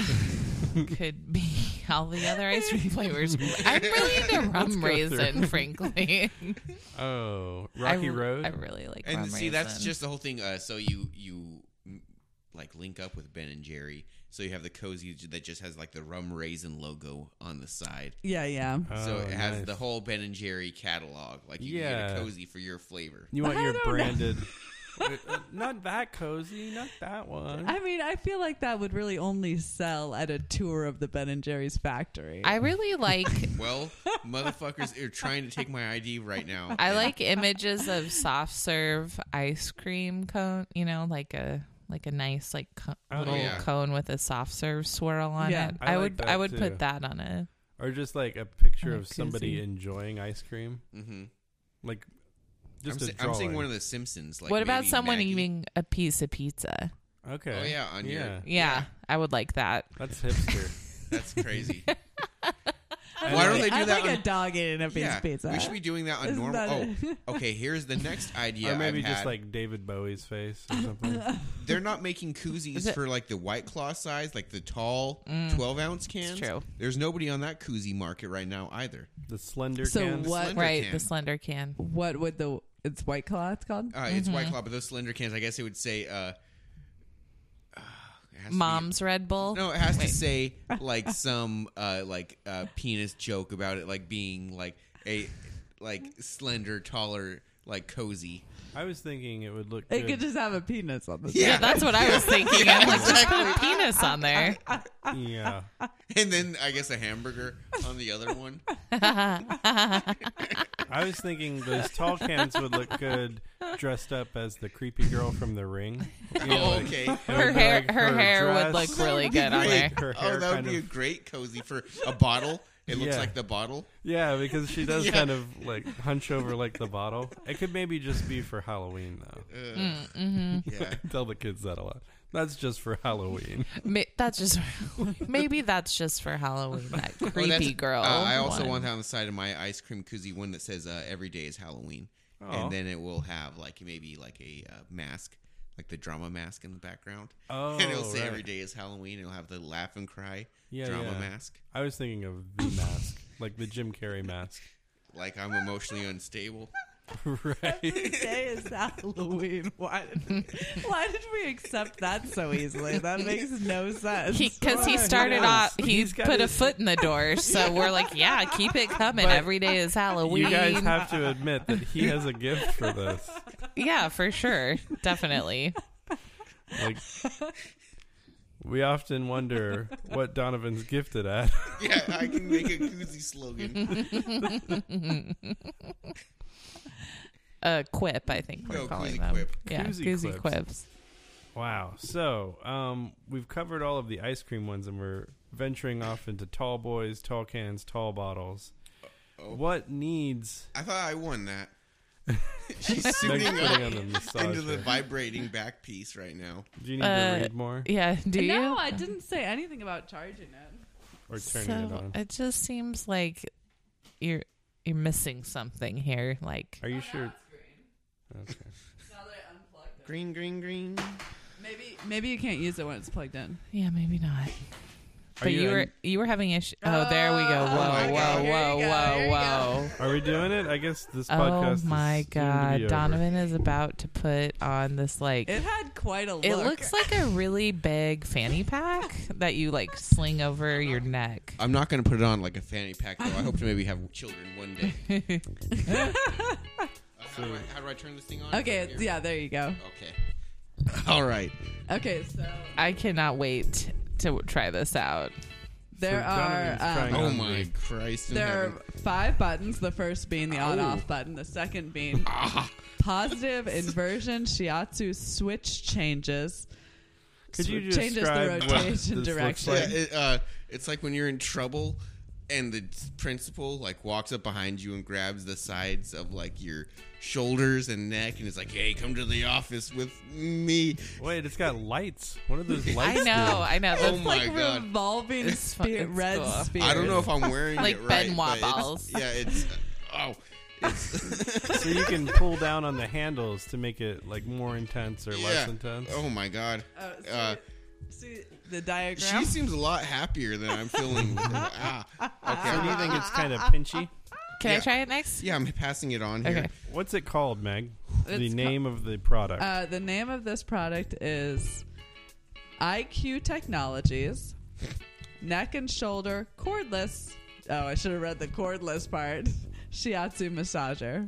Could be all the other ice cream flavors. I'm really into rum go raisin, through. frankly. Oh, Rocky Road. I really like And rum see, raisin. that's just the whole thing. So you like link up with Ben and Jerry. So you have the cozy that just has like the rum raisin logo on the side. Yeah, yeah. So Oh, it has nice. the whole Ben and Jerry catalog. Like you can Yeah. get a cozy for your flavor. You want I your don't know. branded. Not that cozy. Not that one. I mean, I feel like that would really only sell at a tour of the Ben and Jerry's factory. I really like. Well, motherfuckers are trying to take my ID right now. I like images of soft serve ice cream cone. You know, like a nice like little yeah. cone with a soft serve swirl on Yeah. it. I like would that would too. put that on it. Or just like a picture Like of somebody koozie. enjoying ice cream. Mm-hmm. Like just I'm, a I'm seeing drawing. one of the Simpsons. Like what about maybe someone Maggie. eating a piece of pizza? Okay. Oh yeah, on your. Yeah. Yeah, I would like that. That's hipster. That's crazy. I Why don't like- they do I'd that like on- a dog eating a piece Yeah, of pizza. we should be doing that on Isn't normal. that Oh, okay. Here's the next idea. or maybe I've just had. like David Bowie's face or something. They're not making koozies Is it- for like the White Claw size, like the tall 12-ounce cans. true. There's nobody on that koozie market right now either. The slender So cans. what- Slender Right, can. the slender can. What would it's White Claw it's called? It's White Claw, but those slender cans, I guess it would say. It has to be- Mom's Red Bull. No, it has Wait. to say like some penis joke about it, like being like a like slender, taller like cozy. I was thinking it would look It good. could just have a penis on the Yeah, that's what I was thinking. I'm like, just put a exactly. penis on there. Yeah. And then I guess a hamburger on the other one. I was thinking those tall cans would look good dressed up as the creepy girl from The Ring. You know, Oh, like, okay. it would Her be hair, like her hair would dress, look really That would be good on there. great. Her Oh, hair that would kind be a of- great cozy for a bottle. It looks Yeah. like the bottle. Yeah, because she does Yeah. kind of like hunch over like the bottle. It could maybe just be for Halloween though. Yeah. Tell the kids that a lot. That's just for Halloween. That's just maybe that's just for Halloween. That Oh, creepy that's- girl. I also one. want on the side of my ice cream koozie one that says "Every day is Halloween," Oh. and then it will have like maybe like a mask, like the drama mask in the background. Oh, And it'll say right. "Every day is Halloween." It'll have the laugh and cry Yeah, drama yeah. mask. I was thinking of the mask, like the Jim Carrey mask. Like I'm emotionally unstable. Right. Today is Halloween. Why did we accept that so easily? That makes no sense. Because he He started does. off, he He's got put a his- foot in the door. So we're like, yeah, keep it coming. But Every day is Halloween. You guys have to admit that he has a gift for this. Yeah, for sure. Definitely. Like, we often wonder what Donovan's gifted at. Yeah, I can make a koozie slogan. Quip, I think we're No, calling koozie them. quip. Yeah, Koozie koozie quips. quips. Wow. So, we've covered all of the ice cream ones, and we're venturing off into tall boys, tall cans, tall bottles. Oh. What needs I thought I won that. She's Meg's suiting putting up on the massage into the hair. vibrating back piece right now. Do you need to read more Yeah, do you? No, I didn't say anything about charging it. or turning it on? It just seems like you're missing something here. Like, Are you sure? Okay. Now that I unplugged it. Green, green, green. Maybe you can't use it when it's plugged in. yeah, maybe not. Are But you you were having issue. Oh, there we go. Oh my Whoa, God. whoa, Here whoa, you go, here you whoa, whoa. Are we doing it? I guess this Oh podcast is my soon to be God, over. Donovan is about to put on this like. It had quite a look. It looks like a really big fanny pack that you like sling over your neck. I'm not going to put it on like a fanny pack, though. I hope to maybe have children one day. How do I turn this thing on? Okay, Here. yeah, there you go. Okay. All right. Okay, so I cannot wait to try this out. there So Donovan's are trying Oh on my the- Christ. in there heaven. are 5 buttons. The first being the on-off Oh. button. The second being Ah. positive inversion shiatsu switch changes. Could you Changes the describe what rotation this direction. looks Yeah, like? it's like when you're in trouble and the principal like walks up behind you and grabs the sides of like your shoulders and neck and is like, "Hey, come to the office with me." Wait, it's got lights. What are those lights? I know. Oh That's my Like God. revolving It's fu- spear, it's red cool. spears. I don't know if I'm wearing Like it right. Benoit but balls. yeah, it's it's So you can pull down on the handles to make it like more intense or less yeah. intense. Oh my God. See the diagram. She seems a lot happier than I'm feeling. So Okay. do you think it's kind of pinchy? Can I Yeah. try it next? Yeah, I'm passing it on here. Okay. What's it called, Meg? The It's name of the product. The name of this product is IQ Technologies Neck and Shoulder Cordless. Oh, I should have read the cordless part. Shiatsu massager.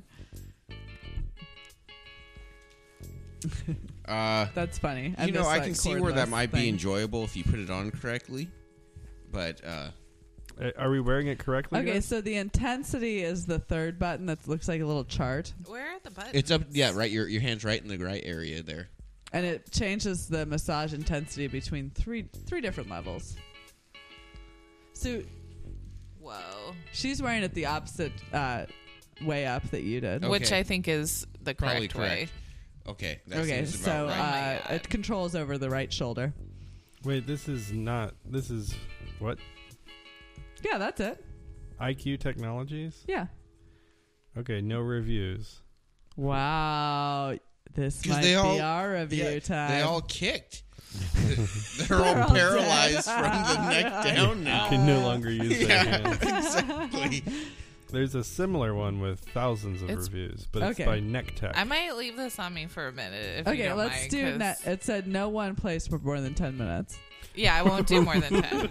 That's funny. You know, miss I that can see where that cordless might be thing. enjoyable if you put it on correctly. But Are we wearing it correctly? Okay, guys? so the intensity is the third button that looks like a little chart, Where are the buttons? it's up. Yeah, right. Your hand's right in the right area there. and it changes the massage intensity between three different levels. So Whoa. she's wearing it the opposite way up that you did. Okay. Which I think is the Probably correct way. correct. Okay. That Okay, seems so about right. Oh my God. it controls over the right shoulder. Wait, this is not. This is what? Yeah, that's it. IQ Technologies? Yeah. Okay, no reviews. Wow. This 'Cause might they be all- our review Yeah, time. They all kicked. They're They're all all paralyzed from the neck down You now. can no longer use their Yeah, hands. exactly. There's a similar one with thousands of It's- reviews, but it's Okay. by Neck Tech. I might leave this on me for a minute. If you Okay, don't let's mind, do 'cause- that. It said no one place for more than 10 minutes. Yeah, I won't do more than 10.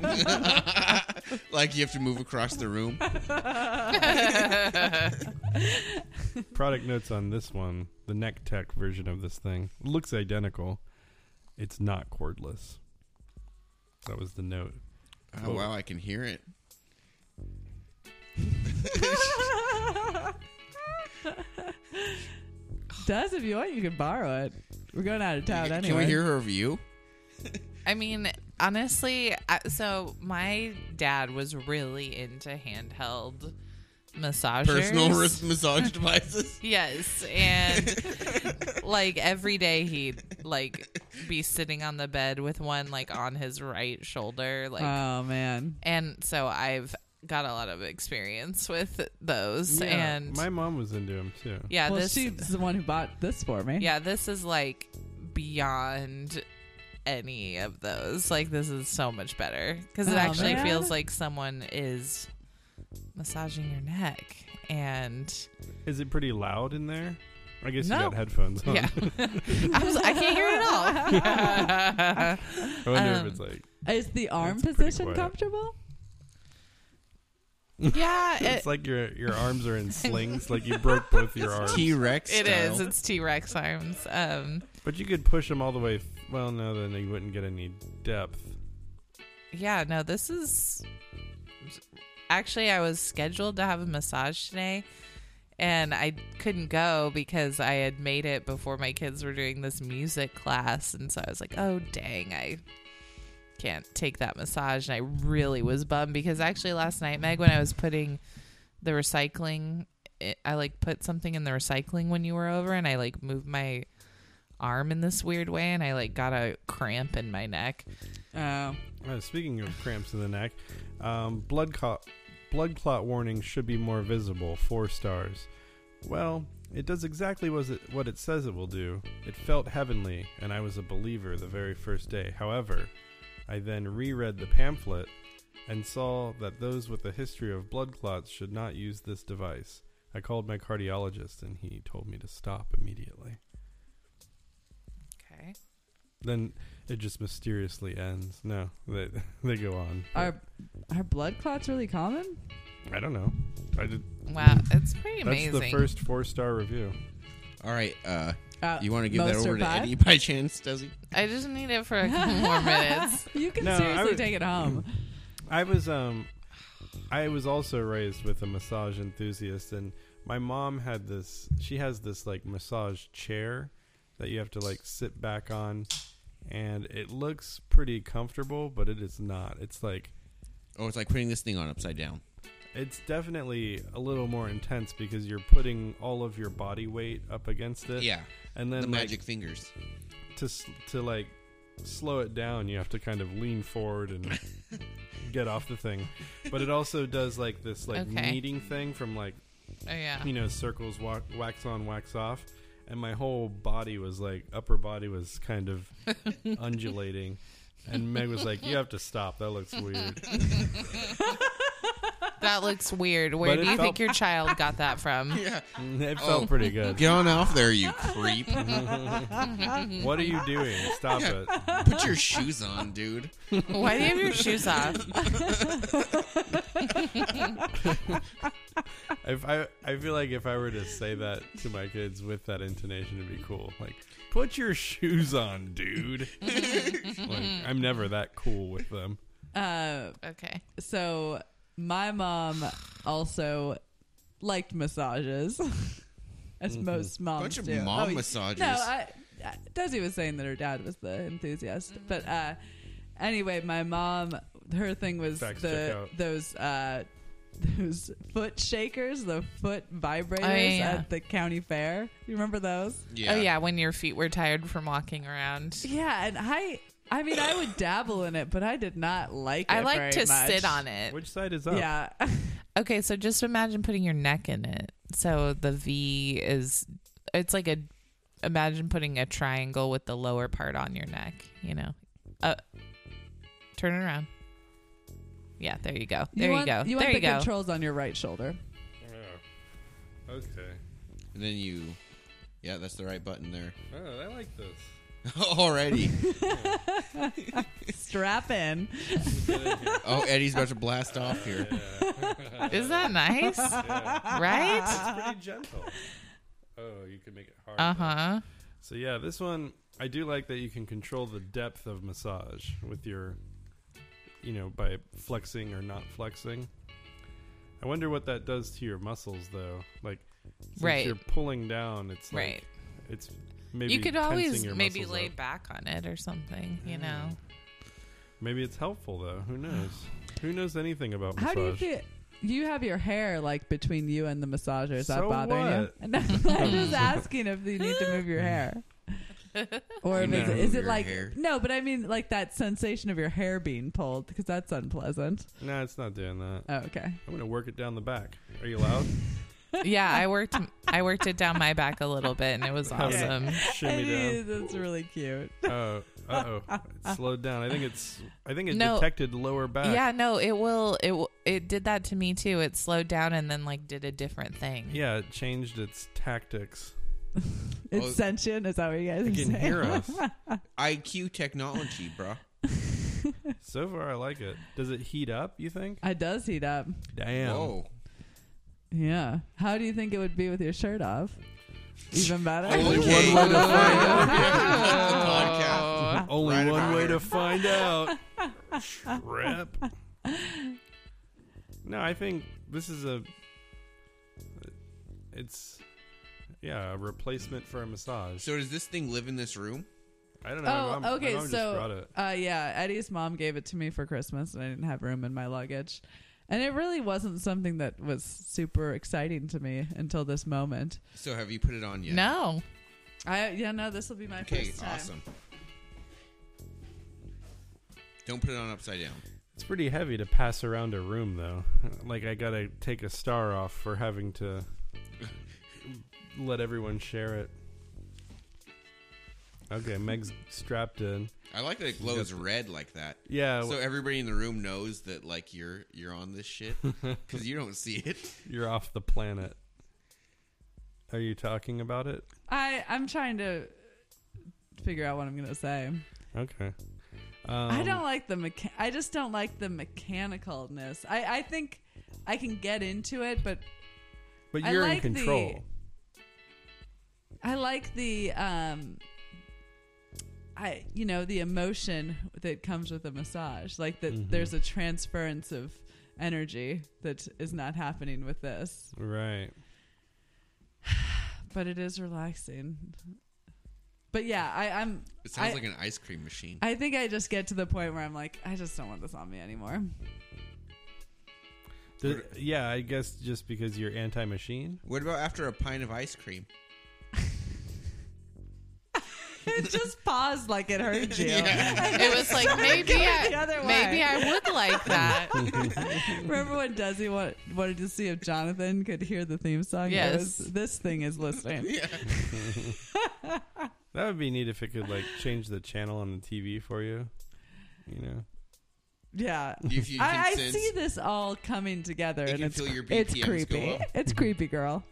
Like you have to move across the room. Product notes on this one. The Neck Tech version of this thing looks identical. It's not cordless. That was the note. Oh, wow, I can hear it. Does, if you want, you can borrow it. We're going out of town anyway. Can we hear her review? I mean, honestly, so my dad was really into handheld massagers. Personal massage devices? Yes, and like every day he'd like be sitting on the bed with one like on his right shoulder, like. Oh man! And so I've got a lot of experience with those, Yeah, and my mom was into them too. yeah, Well, this she's the one who bought this for me. yeah, this is like beyond any of those. Like this is so much better because it Oh, actually man. feels like someone is massaging your neck. And Is it pretty loud in there? I guess No. you got headphones on. yeah, I can't hear it at all. I wonder if it's like Is the arm It's pretty position quiet. comfortable? Yeah, it's like your arms are in slings, like you broke both your arms. T-Rex it style. is. It's T-Rex arms. But you could push them all the way. Well, no, then you wouldn't get any depth. Yeah, no, this is actually I was scheduled to have a massage today and I couldn't go because I had made it before my kids were doing this music class, and so I was like, oh dang, I can't take that massage. And I really was bummed because actually last night, Meg, when I was putting the recycling, I like put something in the recycling when you were over, and I like moved my arm in this weird way, and I like got a cramp in my neck. Oh, Speaking of cramps in the neck, blood clot warning should be more visible. 4 stars. Well, it does exactly what it says it will do. It felt heavenly, and I was a believer the very first day. However, I then reread the pamphlet and saw that those with a history of blood clots should not use this device. I called my cardiologist, and he told me to stop immediately. Okay. Then it just mysteriously ends. No, they go on. are blood clots really common? I don't know. I did. Wow, it's pretty amazing. That's the first 4-star review. All right, you want to give most that over are to 5? Eddie by chance, does he? I just need it for a couple more minutes. You can No, I seriously would- take it home. I was also raised with a massage enthusiast, and my mom had this. She has this like massage chair that you have to like sit back on, and it looks pretty comfortable, but it is not. It's like Oh, it's like putting this thing on upside down. it's definitely a little more intense because you're putting all of your body weight up against it. Yeah, and then the like, magic fingers. to like slow it down, you have to kind of lean forward and get off the thing. But it also does like this like Okay. kneading thing from like, Oh yeah. you know, circles wax on, wax off, and my whole body was like, upper body was kind of undulating, and Meg was like, you have to stop, that looks weird. That looks weird. Where But do it you think felt- your child got that from? Yeah. It felt pretty good. Get on off there, you creep. What are you doing? Stop it. Put your shoes on, dude. Why do you have your shoes off? I feel like if I were to say that to my kids with that intonation, it'd be cool. Like, put your shoes on, dude. Like, I'm never that cool with them. Okay. So my mom also liked massages, as most moms Bunch of do. mom Oh, massages. No, Desi was saying that her dad was the enthusiast, but anyway, my mom, her thing was Facts check out. those foot shakers, the foot vibrators yeah. at the county fair. You remember those? Yeah. Oh yeah, when your feet were tired from walking around. Yeah, and I mean, I would dabble in it, but I did not like it I like very to much. sit on it. Which side is up? Yeah. Okay, so just imagine putting your neck in it. So the V is, it's like imagine putting a triangle with the lower part on your neck, you know. Turn it around. Yeah, there you go. There you go. You There want you the go. controls on your right shoulder. Oh, okay. And then yeah, that's the right button there. Oh, I like this. Already. Strap in. Oh, Eddie's about to blast off here. Is that nice? Right? It's pretty gentle. Oh, you can make it hard. Uh-huh. So yeah, this one, I do like that you can control the depth of massage with your, by flexing or not flexing. I wonder what that does to your muscles, though. Like, since Right. you're pulling down, it's like, Right. it's maybe You could tensing always your maybe muscles lay up. back on it or something, you know. Maybe it's helpful, though. Who knows? Who knows anything about massage? How do you feel? You have your hair like between you and the massager. Is that So bothering what? you? No, I'm just asking if you need to move your hair. Or You if never is move it your like hair. no? But I mean like that sensation of your hair being pulled because that's unpleasant. No, it's not doing that. Oh, okay. I'm going to work it down the back. Are you allowed? Yeah, I worked it down my back a little bit and it was awesome. Shimmy down. That's really cute. Oh, uh-oh. It slowed down. I think it No. detected lower back. Yeah, no, it did that to me too. It slowed down and then like did a different thing. Yeah, it changed its tactics. It's Oh. sentient. Is that what you guys It are can saying? hear us. IQ technology, bro. So far, I like it. Does it heat up, you think? It does heat up. Damn. Whoa. Yeah. How do you think it would be with your shirt off? Even better. Only Okay. one way to find out. Podcast. Only Right one about way here. to find out. Trip. No, I think this is a replacement for a massage. So does this thing live in this room? I don't know. Oh, okay. My mom just brought it. Yeah, Eddie's mom gave it to me for Christmas, and I didn't have room in my luggage. And it really wasn't something that was super exciting to me until this moment. So have you put it on yet? No. This will be my Okay, first time. awesome. Don't put it on upside down. It's pretty heavy to pass around a room, though. Like, I gotta take a star off for having to let everyone share it. Okay, Meg's strapped in. I like that it glows red like that. Yeah, So everybody in the room knows that like you're on this shit because you don't see it. you're off the planet. Are you talking about it? I'm trying to figure out what I'm gonna say. Okay. I don't like I just don't like the mechanicalness. I think I can get into it, but But I you're like in control. I like the the emotion that comes with a massage. Like that there's a transference of energy that is not happening with this. Right. But it is relaxing. But yeah, It sounds like an ice cream machine. I think I just get to the point where I'm like, I just don't want this on me anymore. Yeah, I guess just because you're anti-machine. What about after a pint of ice cream? It just paused like it hurt you. Yeah. It was like maybe the other way. I would like that. Remember when Desi wanted to see if Jonathan could hear the theme song? Yes. It was, this thing is listening. Yeah. That would be neat if it could like change the channel on the TV for you. You know. Yeah. If you can I sense, see this all coming together, you and can it's feel your it's BPMs creepy. go up. It's creepy, girl.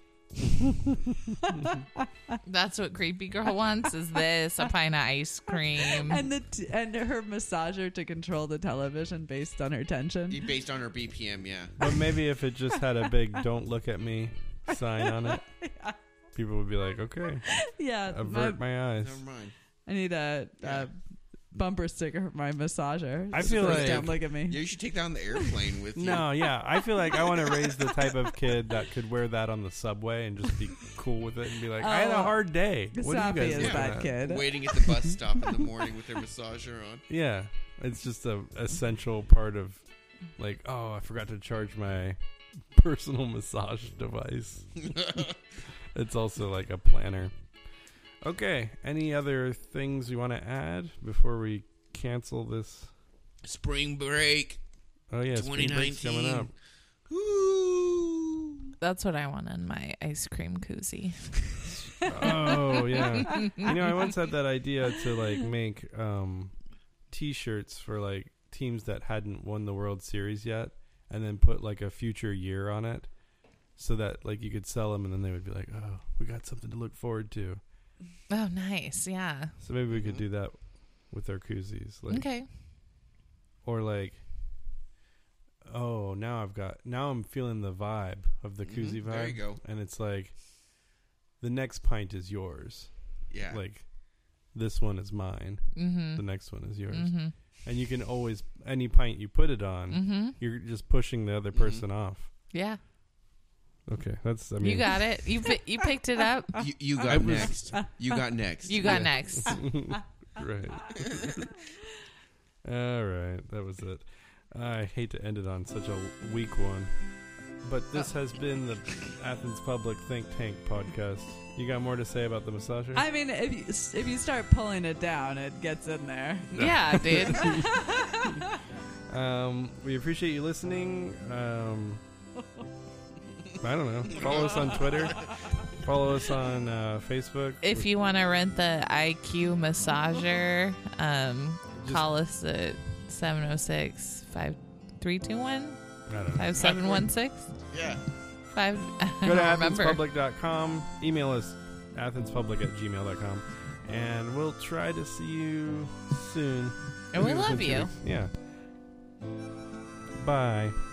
That's what creepy girl wants is this, a pint of ice cream. And and her massager to control the television based on her tension. Based on her BPM, yeah. But maybe if it just had a big "Don't look at me" sign on it, people would be like, "Okay, Yeah, avert my eyes." Never mind. I need a bumper sticker for my massager. I feel First like- don't look at me. Yeah, you should take that on the airplane with you. No, yeah, I feel like I want to raise the type of kid that could wear that on the subway and just be cool with it and be like, "I had a Oh, hard day." What Safi do you guys is think of that kid. Waiting at the bus stop in the morning with their massager on. Yeah, it's just a essential part of, like, oh, I forgot to charge my personal massage device. It's also like a planner. Okay, any other things you want to add before we cancel this? Spring break. Oh yeah, spring break's coming 2019. up. Woo. That's what I want in my ice cream koozie. Oh yeah. You know, I once had that idea to like make T-shirts for like teams that hadn't won the World Series yet, and then put like a future year on it, so that like you could sell them, and then they would be like, "Oh, we got something to look forward to." Oh, nice. Yeah. So maybe we could do that with our koozies. Like, Okay. Or like, oh, now I'm feeling the vibe of the koozie vibe. There you go. And it's like, the next pint is yours. Yeah. Like, this one is mine. Mm-hmm. The next one is yours. Mm-hmm. And you can always, any pint you put it on, Mm-hmm. you're just pushing the other person off. Yeah. Okay, that's, I mean. You got it. You picked it up. You got next. You got next. You got Yeah. next. Right. All right, that was it. I hate to end it on such a weak one, but this has been the Athens Public Think Tank podcast. You got more to say about the massager? I mean, if you start pulling it down, it gets in there. Yeah, dude. We appreciate you listening. I don't know. Follow us on Twitter. Follow us on Facebook. If you want to rent the IQ massager, call us at 706-5321. I don't know. 5716. Yeah. I Go to don't remember. athenspublic.com. Email us athenspublic@gmail.com. And we'll try to see you soon. And we Maybe love within 2 you. weeks. Yeah. Bye.